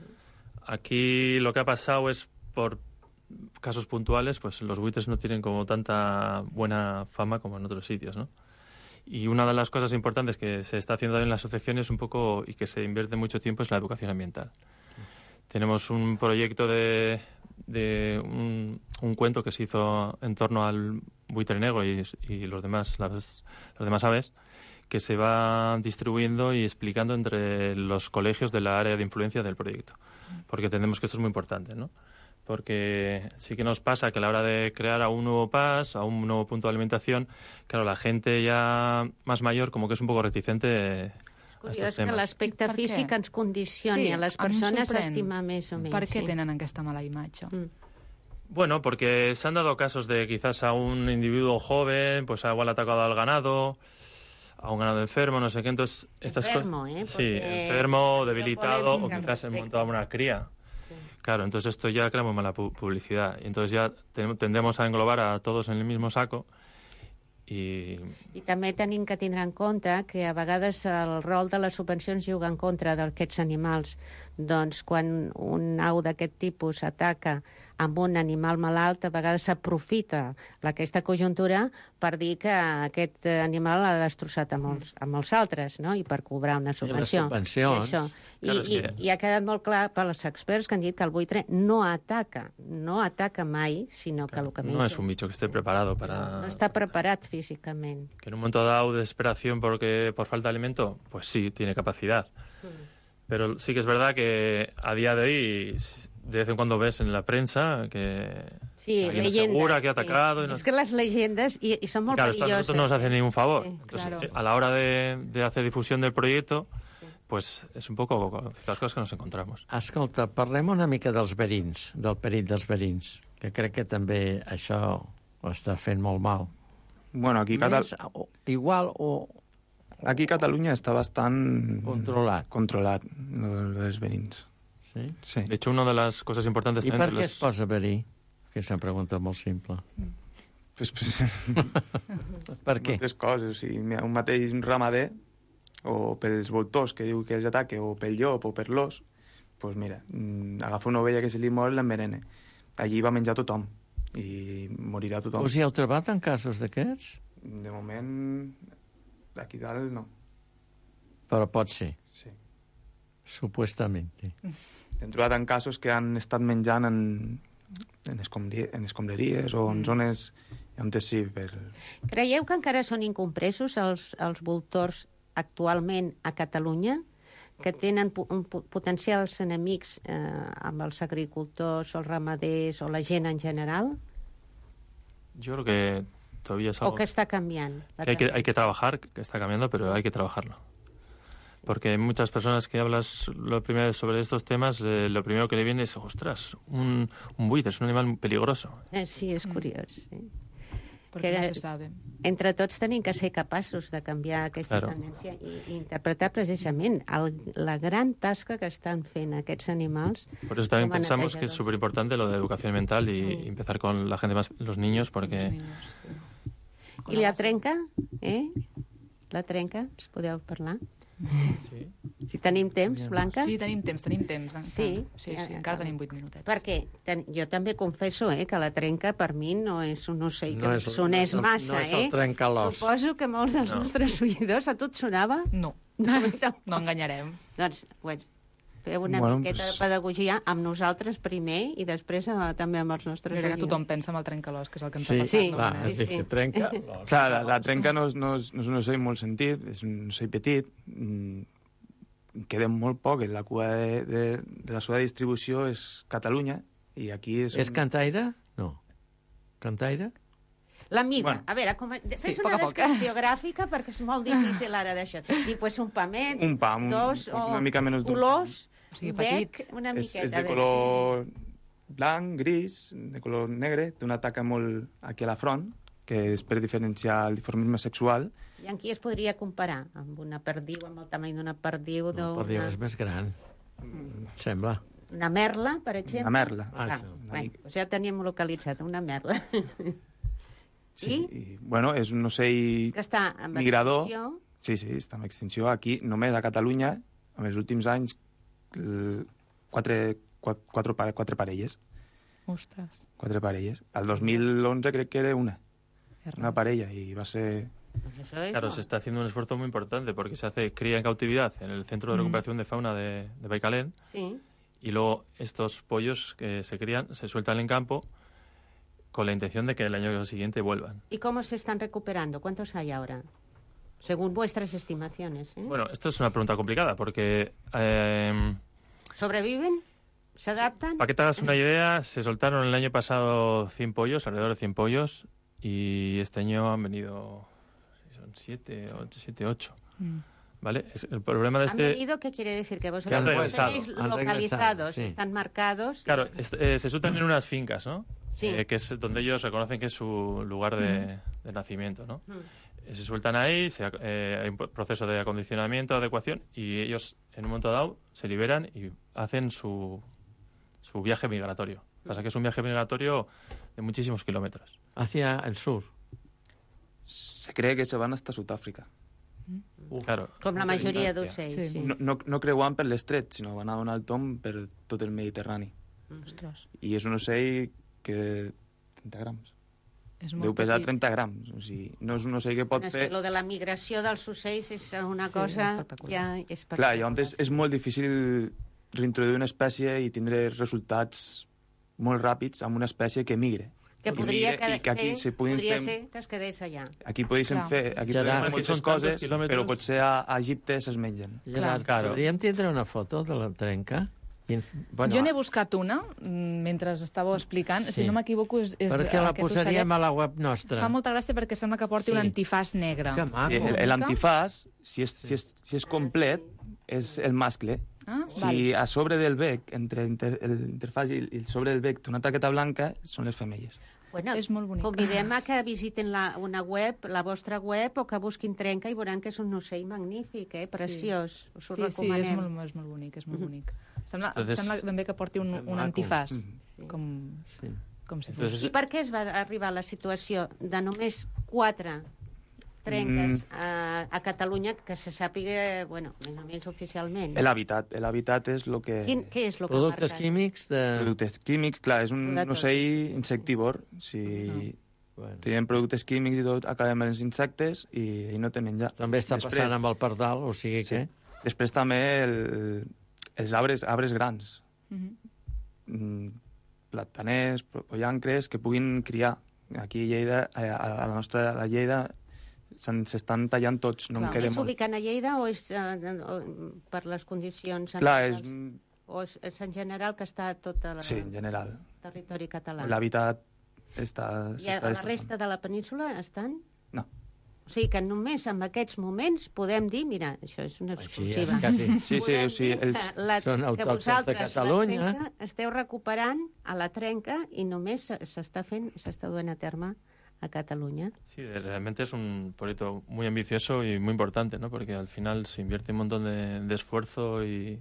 Aquí lo que ha pasado es, por casos puntuales, pues los buitres no tienen como tanta buena fama como en otros sitios, ¿no? Y una de las cosas importantes que se está haciendo en la asociación es un poco, y que se invierte mucho tiempo, es la educación ambiental. Uh-huh. Tenemos un proyecto de, de un, un cuento que se hizo en torno al buitre negro y, y los demás las, las demás aves, que se va distribuyendo y explicando entre los colegios de la área de influencia del proyecto, porque entendemos que esto es muy importante, ¿no? Porque sí que nos pasa que a la hora de crear a un nuevo P A S, a un nuevo punto de alimentación, claro, la gente ya más mayor como que es un poco reticente. És que l'aspecte físic ens condicioni sí, a les persones a estimar més o menys. Per què sí. tenen aquesta mala imatge? Mm. Bueno, porque se han dado casos de quizás a un individuo joven, pues ha igual atacado al ganado, a un ganado enfermo, no sé qué, entonces estas enfermo, cosas... ¿eh? Sí, enfermo, debilitado, o quizás en momento de una cría. Sí. Claro, entonces esto ya crea muy mala pu publicidad. Y entonces ya tendemos a englobar a todos en el mismo saco. I... I també tenim que tindre en compte que a vegades el rol de les subvencions juga en contra d'aquests animals. Doncs quan un au d'aquest tipus ataca amb un animal malalt, a vegades s'aprofita aquesta conjuntura per dir que aquest animal l'ha destrossat a molts, a molts altres, no? I per cobrar una subvenció. I les subvencions... I, I, claro, i, que... I ha quedat molt clar per als experts que han dit que el buitre no ataca, no ataca mai, sinó que claro, el que menja... No es un bicho que esté preparado para... No està preparat físicament. Que en un momento dado de desesperación porque, por falta de alimento, pues sí, tiene capacidad. Mm. Pero sí que es verdad que a día de hoy, de vez en cuando ves en la prensa que sí, alguien leyendas, asegura que ha atacado... Sí. Y no... Es que las leyendas y, y son muy claro, perillosas. Claro, nosotros no nos hacen ningún favor. Sí, Entonces, claro. a la hora de, de hacer difusión del proyecto, sí. pues es un poco las cosas que nos encontramos. Escolta, parlem una mica dels verins, del perill dels verins, que crec que també això ho està fent molt mal. Bueno, aquí... Més, o, igual o... Aquí Catalunya està bastant... Controlat. Controlat, lo, lo dels verins. Sí? Sí. De hecho, una de las cosas importantes... I per què les... es posa verí? Que és una pregunta molt simple. Pues, pues... per què? Moltes coses. O sigui, un mateix ramader, o pels voltors que diu que els ataque, o pel llop, o per l'os, pues mira, agafa una ovella que se li mor i l'envenena. Allí va menjar tothom, i morirà tothom. Us hi heu trobat en casos d'aquests? De moment... Aquí dalt no. Però pot ser. Sí. Supuestamente. Hem trobat en casos que han estat menjant en, en, escombri, en escombraries o en zones on sí per... Creieu que encara són incompresos els, els voltors actualment a Catalunya, que tenen un, potencials enemics eh, amb els agricultors, els ramaders o la gent en general? Jo crec que todavía es algo... O que está cambiando. Que hay, que, hay que trabajar, que está cambiando, pero hay que trabajarlo. Porque hay muchas personas que hablas lo primero sobre estos temas, eh, lo primero que le viene es, ostras, un, un buitre, es un animal peligroso. Eh, sí, és curiós. Sí. Perquè no se sabe. Entre tots tenim que ser capaços de canviar aquesta claro. tendència i, i interpretar precisament el, la gran tasca que estan fent aquests animals. Por eso también pensamos que es súper importante lo de educación ambiental y sí. empezar con la gente más, los niños, porque... Los niños, sí. I la trenca, eh? La trenca, us podeu parlar? Sí. Si tenim temps, Blanca? Sí, tenim temps, tenim temps. Encara. Sí, sí, sí, encara tenim vuit minutets. Perquè ten, jo també confesso eh, que la trenca per mi no és un ocell que no sonés no, massa. No és el trencalòs. Eh? Suposo que molts dels no. nostres oïdors, a tu et sonava? No. No enganyarem. Doncs, pues, feu una Bueno, miqueta pues- de pedagogia amb nosaltres primer i després eh, també amb els nostres Jo crec que oients. tothom pensa en el trencalòs, que és el que ens Sí, ha passat. sí, no? clar, Manel? és dir, que trenca. Clar, la, la trenca no, és- no, és, no és un ocell molt sentit, és un ocell petit, mm, queda molt poc, la cua de, de, de la seva distribució és Catalunya, i aquí és... És cantaire? No. Cantaire? La mida. Bueno. A veure, com... fes Sí, una poc a poc. descripció gràfica perquè és molt difícil ara d'això. I pues un pamet, Un pa, un- dos, o una mica menys d'un colors, O sigui, bec, petit. una És, miqueta. és a de veure. color blanc, gris, de color negre, té una taca molt aquí a la front, que és per diferenciar el dimorfisme sexual. I amb qui es podria comparar? Amb una perdiu, amb el tamany d'una perdiu, No, per dir, d'una és més gran. Sembla. una merla, per exemple? Una merla. Ah, Ah, bueno, ja teníem localitzat, una merla. Sí, i, bueno, és un ocell Que està en migrador. extinció. Sí, sí, està en extinció. Aquí, només a Catalunya, en els últims anys, l- quatre, quatre, quatre, pare- quatre parelles. Ostres. Quatre parelles. El dos mil onze crec que era una. Una parella, y va a ser... Pues eso es, Claro, ¿no? se está haciendo un esfuerzo muy importante porque se hace cría en cautividad en el Centro de Mm. Recuperación de Fauna de, de Baicalén Sí. y luego estos pollos que se crían se sueltan en campo con la intención de que el año siguiente vuelvan. ¿Y cómo se están recuperando? ¿Cuántos hay ahora? Según vuestras estimaciones. ¿eh? Bueno, esto es una pregunta complicada porque, eh, ¿Sobreviven? ¿Se adaptan? para que te hagas una idea, se soltaron el año pasado cien pollos, alrededor de cien pollos, y este año han venido, son siete, ocho, siete, ocho. Mm. ¿Vale? Es- el problema de ¿Han este... venido? ¿Qué quiere decir? Que Que vosotros han los regresado, tenéis han localizados, regresado, sí. están marcados. Claro, est- eh, se sueltan en unas fincas, ¿no? Sí. Eh, que es donde ellos reconocen que es su lugar de, de nacimiento, ¿no? Mm. Eh, Se sueltan ahí, se ac- eh, hay un po- proceso de acondicionamiento, adecuación, y ellos en un momento dado se liberan y hacen su, su viaje migratorio. Pasa que es un viaje migratorio de muchísimos kilómetros. Hacia el sur. Se cree que se van hasta Sudáfrica. Claro. Com la Mucha majoria distància. d'ocells, sí. No, no, no creuant per l'estret, sinó van a donar el tomb per tot el Mediterrani. Ostres. I és un ocell que... trenta grams. És molt Deu pesar petit. trenta grams. O sigui, no és un ocell que pot Bueno, és fer... que lo de la migració dels ocells és una Sí, cosa espectacular. ja espectacular. Clar, llavors és, és molt difícil reintroduir una espècie i tindre resultats molt ràpids amb una espècie que migre. Que I podria, migre, quedar, i que aquí sí, se puguin podria fer... ser que es quedés allà. Aquí podríem Clar. fer, aquí Gerard, podríem fer és que moltes són tantos coses, quilòmetres. però potser a, a Egipte se'ls mengen. Gerard, Claro. podríem tindre una foto de la trenca? I ens... Jo n'he buscat una, mm, mentre estàveu explicant. Sí. Si no m'equivoco, és, és Perquè la aquest posaríem ocellet. a la web nostra. Fa molta gràcia perquè sembla que porti Sí. un antifàs negre. Que maco. Sí, el- el antifàs, si és, si, és, si és complet, és el mascle. Ah, Si a sobre del bec, entre inter, el interfàs i, i sobre del bec, té una taqueta blanca, són les femelles. Bueno, és molt bonic. convidem a que visiten la, una web, la vostra web, o que busquin Trenca i veuran que és un ocell magnífic, eh? Preciós. Us ho Sí, sí, és recomanem. molt, és molt bonic, és molt bonic. Sembla, Entonces- sembla ben bé que porti un, un maco. antifàs, Sí. com, Sí. com si fos. Entonces- I per què es va arribar a la situació de només quatre trenques Mm. a, a Catalunya que se sàpiga, bueno, més o menys oficialment? L'hàbitat. L'hàbitat és el que... Quin, què és el que Productes marca? químics de... Productes químics, clar, és un De tot. ocell insectívor. Si Bueno. tenim productes químics i tot, acabem amb els insectes i, i no té menjar. També està Després- passant amb el pardal, o sigui Sí. que... Després també el, els arbres, arbres grans. Mhm. Mm, plataners, pollancres, que puguin criar. Aquí a Lleida, a, a la nostra a la Lleida, se'n- s'estan tallant tots, no en queda És molt. ubicant a Lleida o és eh, o, per les condicions Clar, és, ambientals? O és, és en general que està a tot el sí, en general. territori català? L'hàbitat està... I a s'està la destrossant. resta de la península estan? No. O sigui que només en aquests moments podem dir, mira, això és una Així exclusiva. és, quasi. Sí, sí, Podem o sigui, dir els- que la, són que autòctons de vosaltres, Catalunya. La trenca, esteu recuperant a la trenca i només se- s'està fent, s'està duent a terme a Catalunya. Sí, realmente es un proyecto muy ambicioso y muy importante, ¿no? Porque al final se invierte un montón de, de esfuerzo y,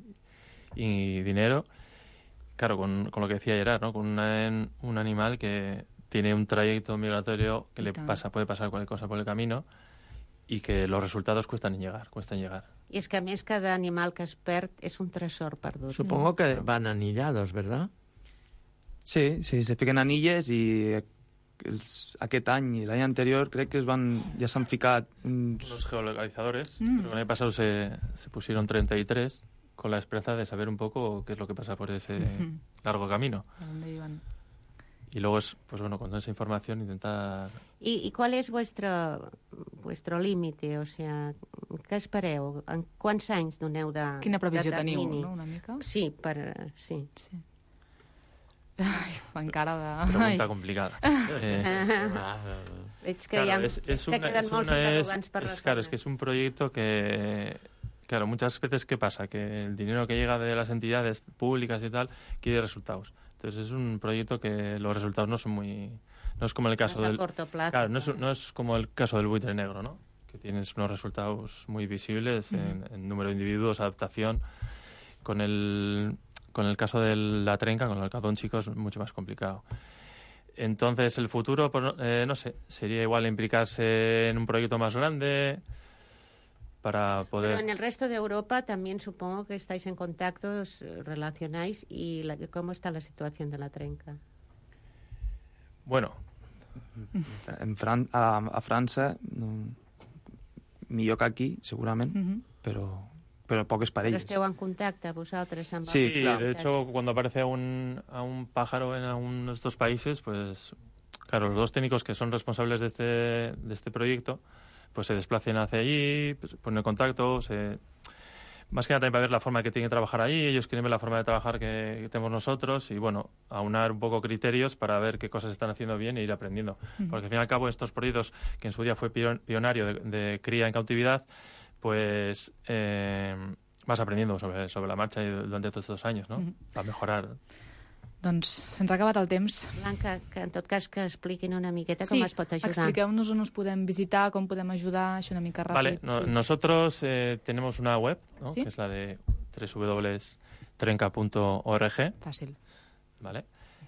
y dinero. Claro, con, con lo que decía Gerard, ¿no? Con una- un animal que tiene un trayecto migratorio que Y le tanto. pasa, puede pasar cualquier cosa por el camino y que los resultados cuestan en llegar, cuestan llegar. I és que, a més, cada animal que es perd és un tresor perdut. Supongo que van anillados, ¿verdad? Sí, sí, se fiquen anilles i els, aquest any i l'any anterior crec que es van, ja s'han ficat uns... Los geolocalizadores. Mm. Pero el año pasado se, se pusieron treinta y tres con la esperanza de saber un poco qué es lo que pasa por ese Ujú. largo camino. ¿A dónde iban? Y luego, es, pues bueno, con toda esa información intentar... I, i qual és vuestro, vuestro límite? O sea, què espereu? En quants anys doneu de Quina previsió de teniu, termini? no?, una mica? Sí, per... Sí. sí. Ai, fan cara de... Pregunta Ai. complicada. Veig que Claro, hi ha... es, es que una, queden es molts una- es- interrogants per es- Claro, es que es un proyecto que... Claro, muchas veces, ¿qué pasa? Que el dinero que llega de las entidades públicas y tal quiere resultados. Entonces es un proyecto que los resultados no son muy... No es como el caso No es a del... corto plazo, Claro, no es, no es como el caso del buitre negro, ¿no? Que tienes unos resultados muy visibles en, Ujú. en número de individuos, adaptación. Con el, con el caso de la trenca, con el alcadón chico, es mucho más complicado. Entonces, el futuro, pues, no- eh, no sé, sería igual implicarse en un proyecto más grande para poder... Pero en el resto de Europa también supongo que estáis en contacto, os relacionáis. ¿Y la, cómo está la situación de la trenca? Bueno, En Fran a, a França, no, millor que aquí, segurament, Mhm. però, però poques Però parelles. esteu en contacte vosaltres amb Sí, els de contactes? hecho, cuando aparece a un, a un pájaro en uno de estos países, pues, claro, los dos técnicos que son responsables de este, de este proyecto, pues se desplacen hacia allí, pues, ponen contacto, se... Más que nada también para ver la forma que tienen que trabajar ahí, ellos quieren ver la forma de trabajar que, que tenemos nosotros y, bueno, aunar un poco criterios para ver qué cosas están haciendo bien e ir aprendiendo. Ujú. Porque, al fin y al cabo, estos proyectos, que en su día fue pion- pionario de, de cría en cautividad, pues eh, vas aprendiendo sobre, sobre la marcha y durante todos estos años, ¿no? Ujú. Para mejorar. Doncs se'ns ha acabat el temps. Blanca, que en tot cas que expliquin una miqueta Sí, com es pot ajudar. expliqueu-nos on us podem visitar, com podem ajudar, això una mica ràpid. Vale, no- sí. nosotros eh, tenemos una web, ¿no? ¿Sí? Que es la de doble u doble u doble u punto trenca punto org. Fàcil. ¿Vale?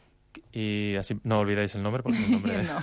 Y así no olvidáis el nombre porque el nombre... No.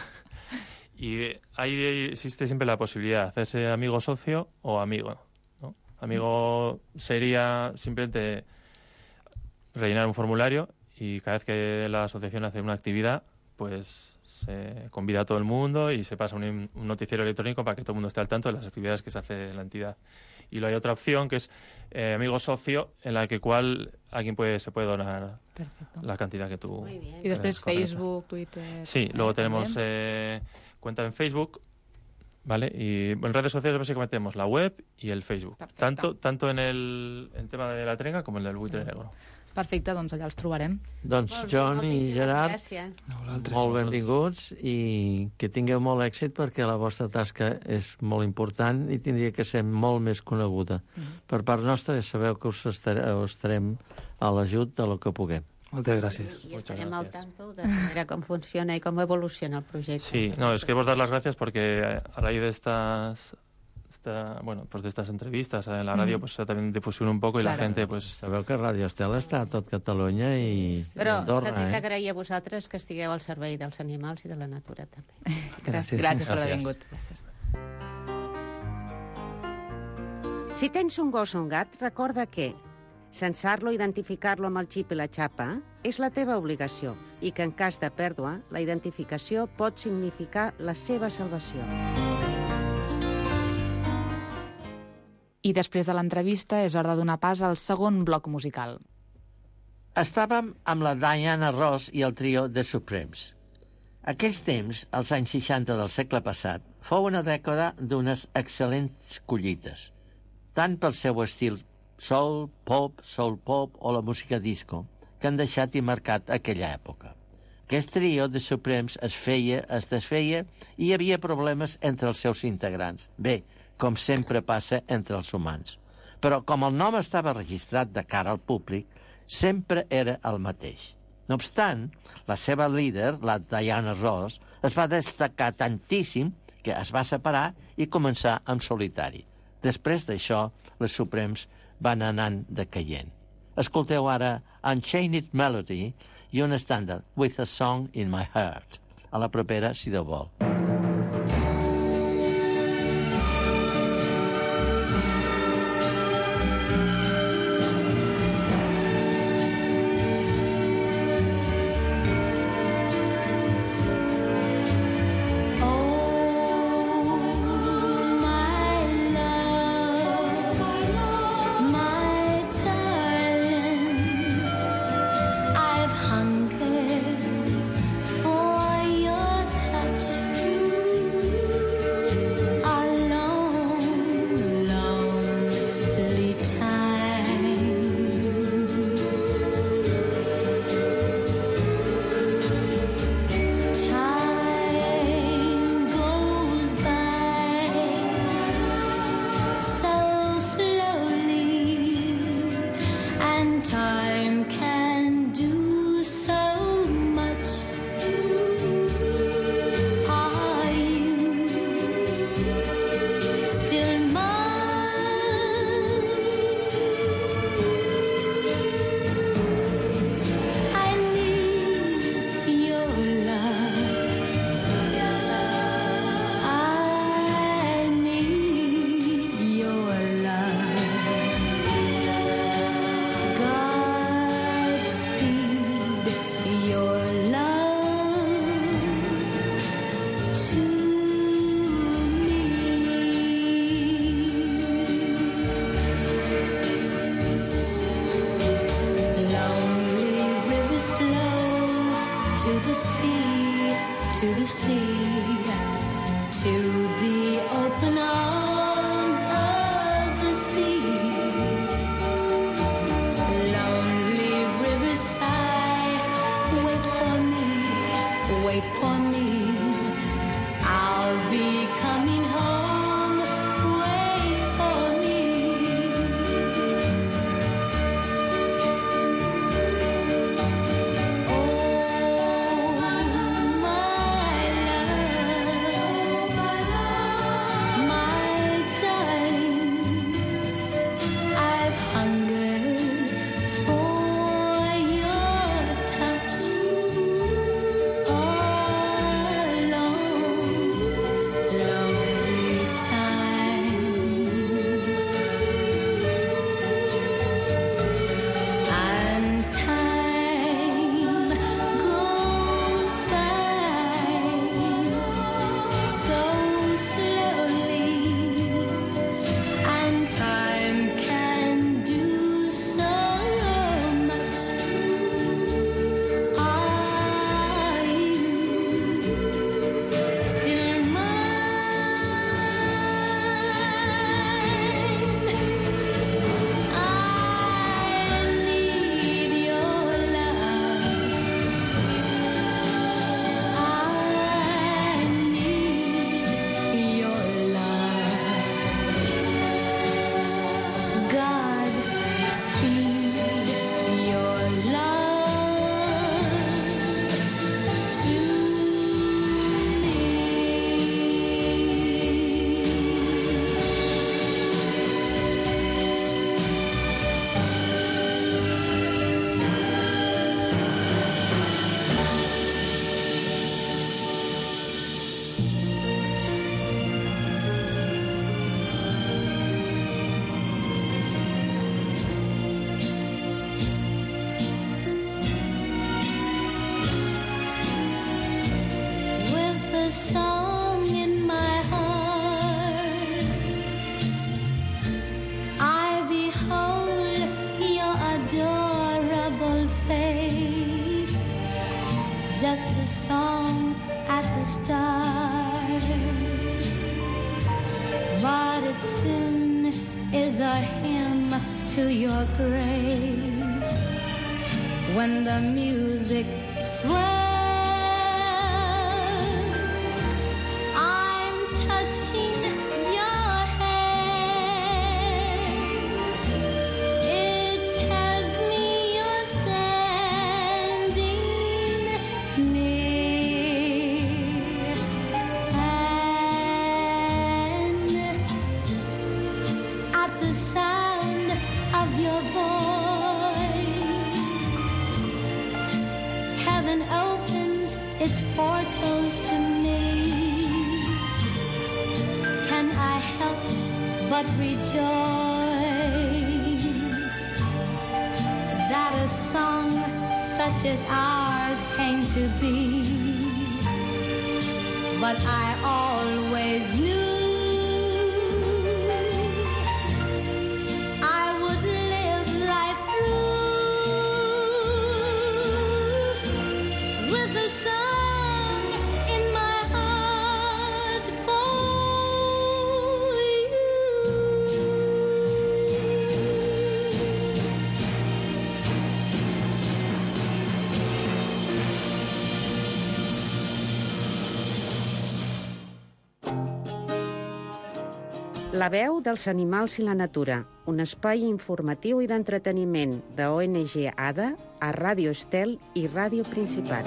Y ahí existe siempre la posibilidad de hacerse amigo socio o amigo, ¿no? Amigo sería simplemente rellenar un formulario y cada vez que la asociación hace una actividad, pues se convida a todo el mundo y se pasa un, un noticiero electrónico para que todo el mundo esté al tanto de las actividades que se hace en la entidad. Y luego hay otra opción que es eh, amigo socio, en la que cual alguien puede, se puede donar Perfecto. la cantidad que tú... I després creas correcta. Facebook, Twitter... Sí, eh, luego tenemos també. eh, cuenta en Facebook, ¿vale? Y en redes sociales básicamente tenemos la web y el Facebook. Tanto tanto en el, en tema de la trenca como en el buitre negro. Perfecte, doncs allà els trobarem. Doncs John i Gerard, molt benvinguts i que tingueu molt èxit perquè la vostra tasca és molt important i tindria que ser molt més coneguda. Per part nostra, sabeu que us estarem, us estarem a l'ajut de lo que puguem. Moltes gràcies. I estarem al tanto de manera com funciona i com evoluciona el projecte. Sí, no, es queremos dar las gracias porque a raíz de estas esta, bueno, pues de estas entrevistas en la radio, Ujú. pues también difusión un poco y Claro. la gente, pues... Sabeu que Radio Estel està a tot Catalunya i Però Andorra, s'ha eh? d'agrair a vosaltres que estigueu al servei dels animals i de la natura, també. Gràcies. Gràcies per haver Gràcies. vingut. Gràcies. Si tens un gos o un gat, recorda que censar-lo i identificar-lo amb el xip i la xapa és la teva obligació i que en cas de pèrdua, la identificació pot significar la seva salvació. I després de l'entrevista és hora de donar pas al segon bloc musical. Estàvem amb la Diana Ross i el trio The Supremes. Aquells temps, als anys seixanta del segle passat, fou una dècada d'unes excel·lents collites, tant pel seu estil soul, pop, soul pop o la música disco, que han deixat i marcat aquella època. Aquest trio de Supremes es feia, es desfeia i hi havia problemes entre els seus integrants. Bé, com sempre passa entre els humans. Però com el nom estava registrat de cara al públic, sempre era el mateix. No obstant, la seva líder, la Diana Ross, es va destacar tantíssim que es va separar i començar en solitari. Després d'això, les Supremes van anant decaient. Escolteu ara Unchained Melody i un estàndard, With a Song in My Heart. A la propera, si Déu vol. it soon is a hymn to your grace. When the music swells, I'm touching your hand. It tells me you're standing near. And at the sound of your voice, heaven opens its portals to me. Can I help but rejoice that a song such as ours came to be? But I always knew I would live life through with a song in my heart for you. La veu dels animals i la natura, un espai informatiu i d'entreteniment de O N G ADA a Ràdio Estel i Ràdio Principat.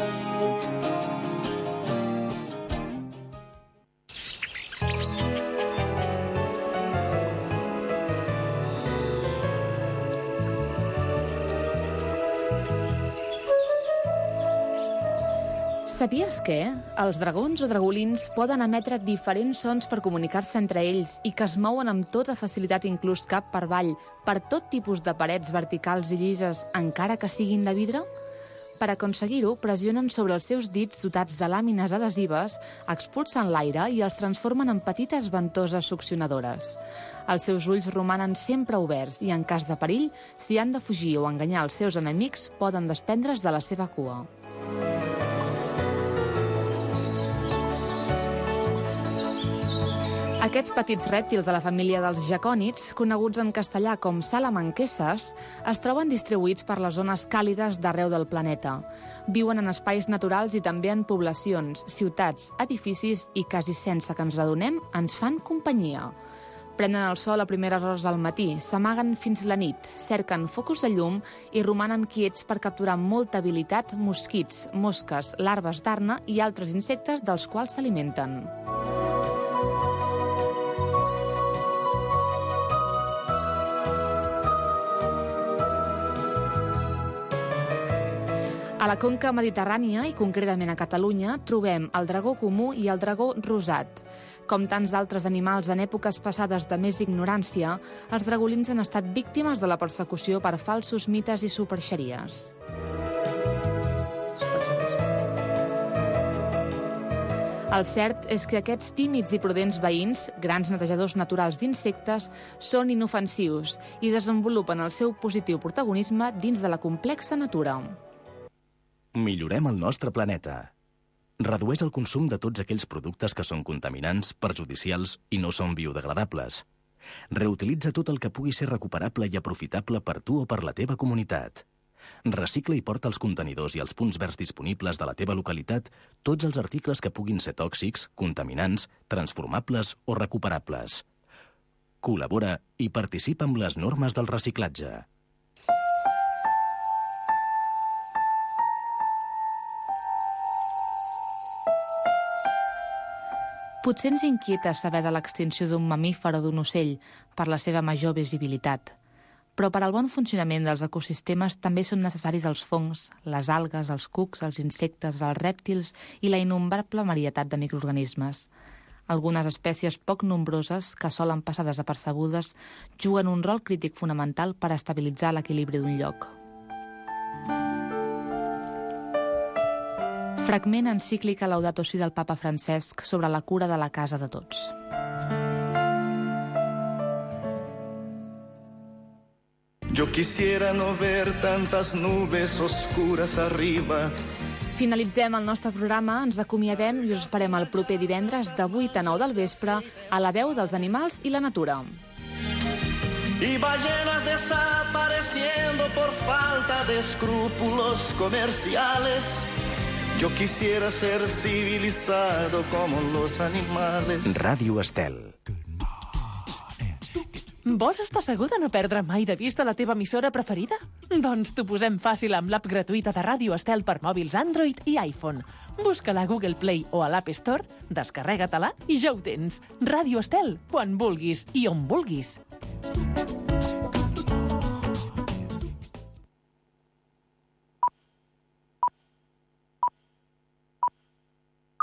Sabies que els dragons o dragolins poden emetre diferents sons per comunicar-se entre ells i que es mouen amb tota facilitat, inclús cap per avall, per tot tipus de parets verticals i llises, encara que siguin de vidre? Per aconseguir-ho, pressionen sobre els seus dits dotats de làmines adhesives, expulsen l'aire i els transformen en petites ventoses succionadores. Els seus ulls romanen sempre oberts i, en cas de perill, si han de fugir o enganyar els seus enemics, poden desprendre's de la seva cua. Aquests petits rèptils de la família dels jacònids, coneguts en castellà com salamanqueses, es troben distribuïts per les zones càlides d'arreu del planeta. Viuen en espais naturals i també en poblacions, ciutats, edificis i, quasi sense que ens adonem, ens fan companyia. Prenen el sol a primeres hores del matí, s'amaguen fins la nit, cerquen focus de llum i romanen quiets per capturar amb molta habilitat mosquits, mosques, larves d'arna i altres insectes dels quals s'alimenten. A la conca mediterrània, i concretament a Catalunya, trobem el dragó comú i el dragó rosat. Com tants d'altres animals en èpoques passades de més ignorància, els dragolins han estat víctimes de la persecució per falsos mites i superxeries. El cert és que aquests tímids i prudents veïns, grans netejadors naturals d'insectes, són inofensius i desenvolupen el seu positiu protagonisme dins de la complexa natura. Millorem el nostre planeta. Redueix el consum de tots aquells productes que són contaminants, perjudicials i no són biodegradables. Reutilitza tot el que pugui ser recuperable i aprofitable per tu o per la teva comunitat. Recicla i porta als contenidors i als punts verds disponibles de la teva localitat tots els articles que puguin ser tòxics, contaminants, transformables o recuperables. Col·labora i participa amb les normes del reciclatge. Potser ens inquieta saber de l'extinció d'un mamífer o d'un ocell per la seva major visibilitat. Però per al bon funcionament dels ecosistemes també són necessaris els fongs, les algues, els cucs, els insectes, els rèptils i la innombrable varietat de microorganismes. Algunes espècies poc nombroses, que solen passar desapercebudes, juguen un rol crític fonamental per estabilitzar l'equilibri d'un lloc. Fragment encíclica Laudato Si del papa Francesc sobre la cura de la casa de tots. Yo quisiera no ver tantas nubes oscuras arriba Finalitzem el nostre programa, ens acomiadem i us esperem el proper divendres de vuit a nou del vespre a La Veu dels Animals i la Natura. Y ballenas desapareciendo por falta de escrúpulos comerciales. Yo quisiera ser civilizado como los animales. Ràdio Estel. Vols estar segur de no perdre mai de vista la teva emissora preferida? Doncs t'ho posem fàcil amb l'app gratuïta de Ràdio Estel per mòbils Android i iPhone. Busca-la a Google Play o a l'App Store, descarrega-te-la i ja ho tens. Ràdio Estel, quan vulguis i on vulguis.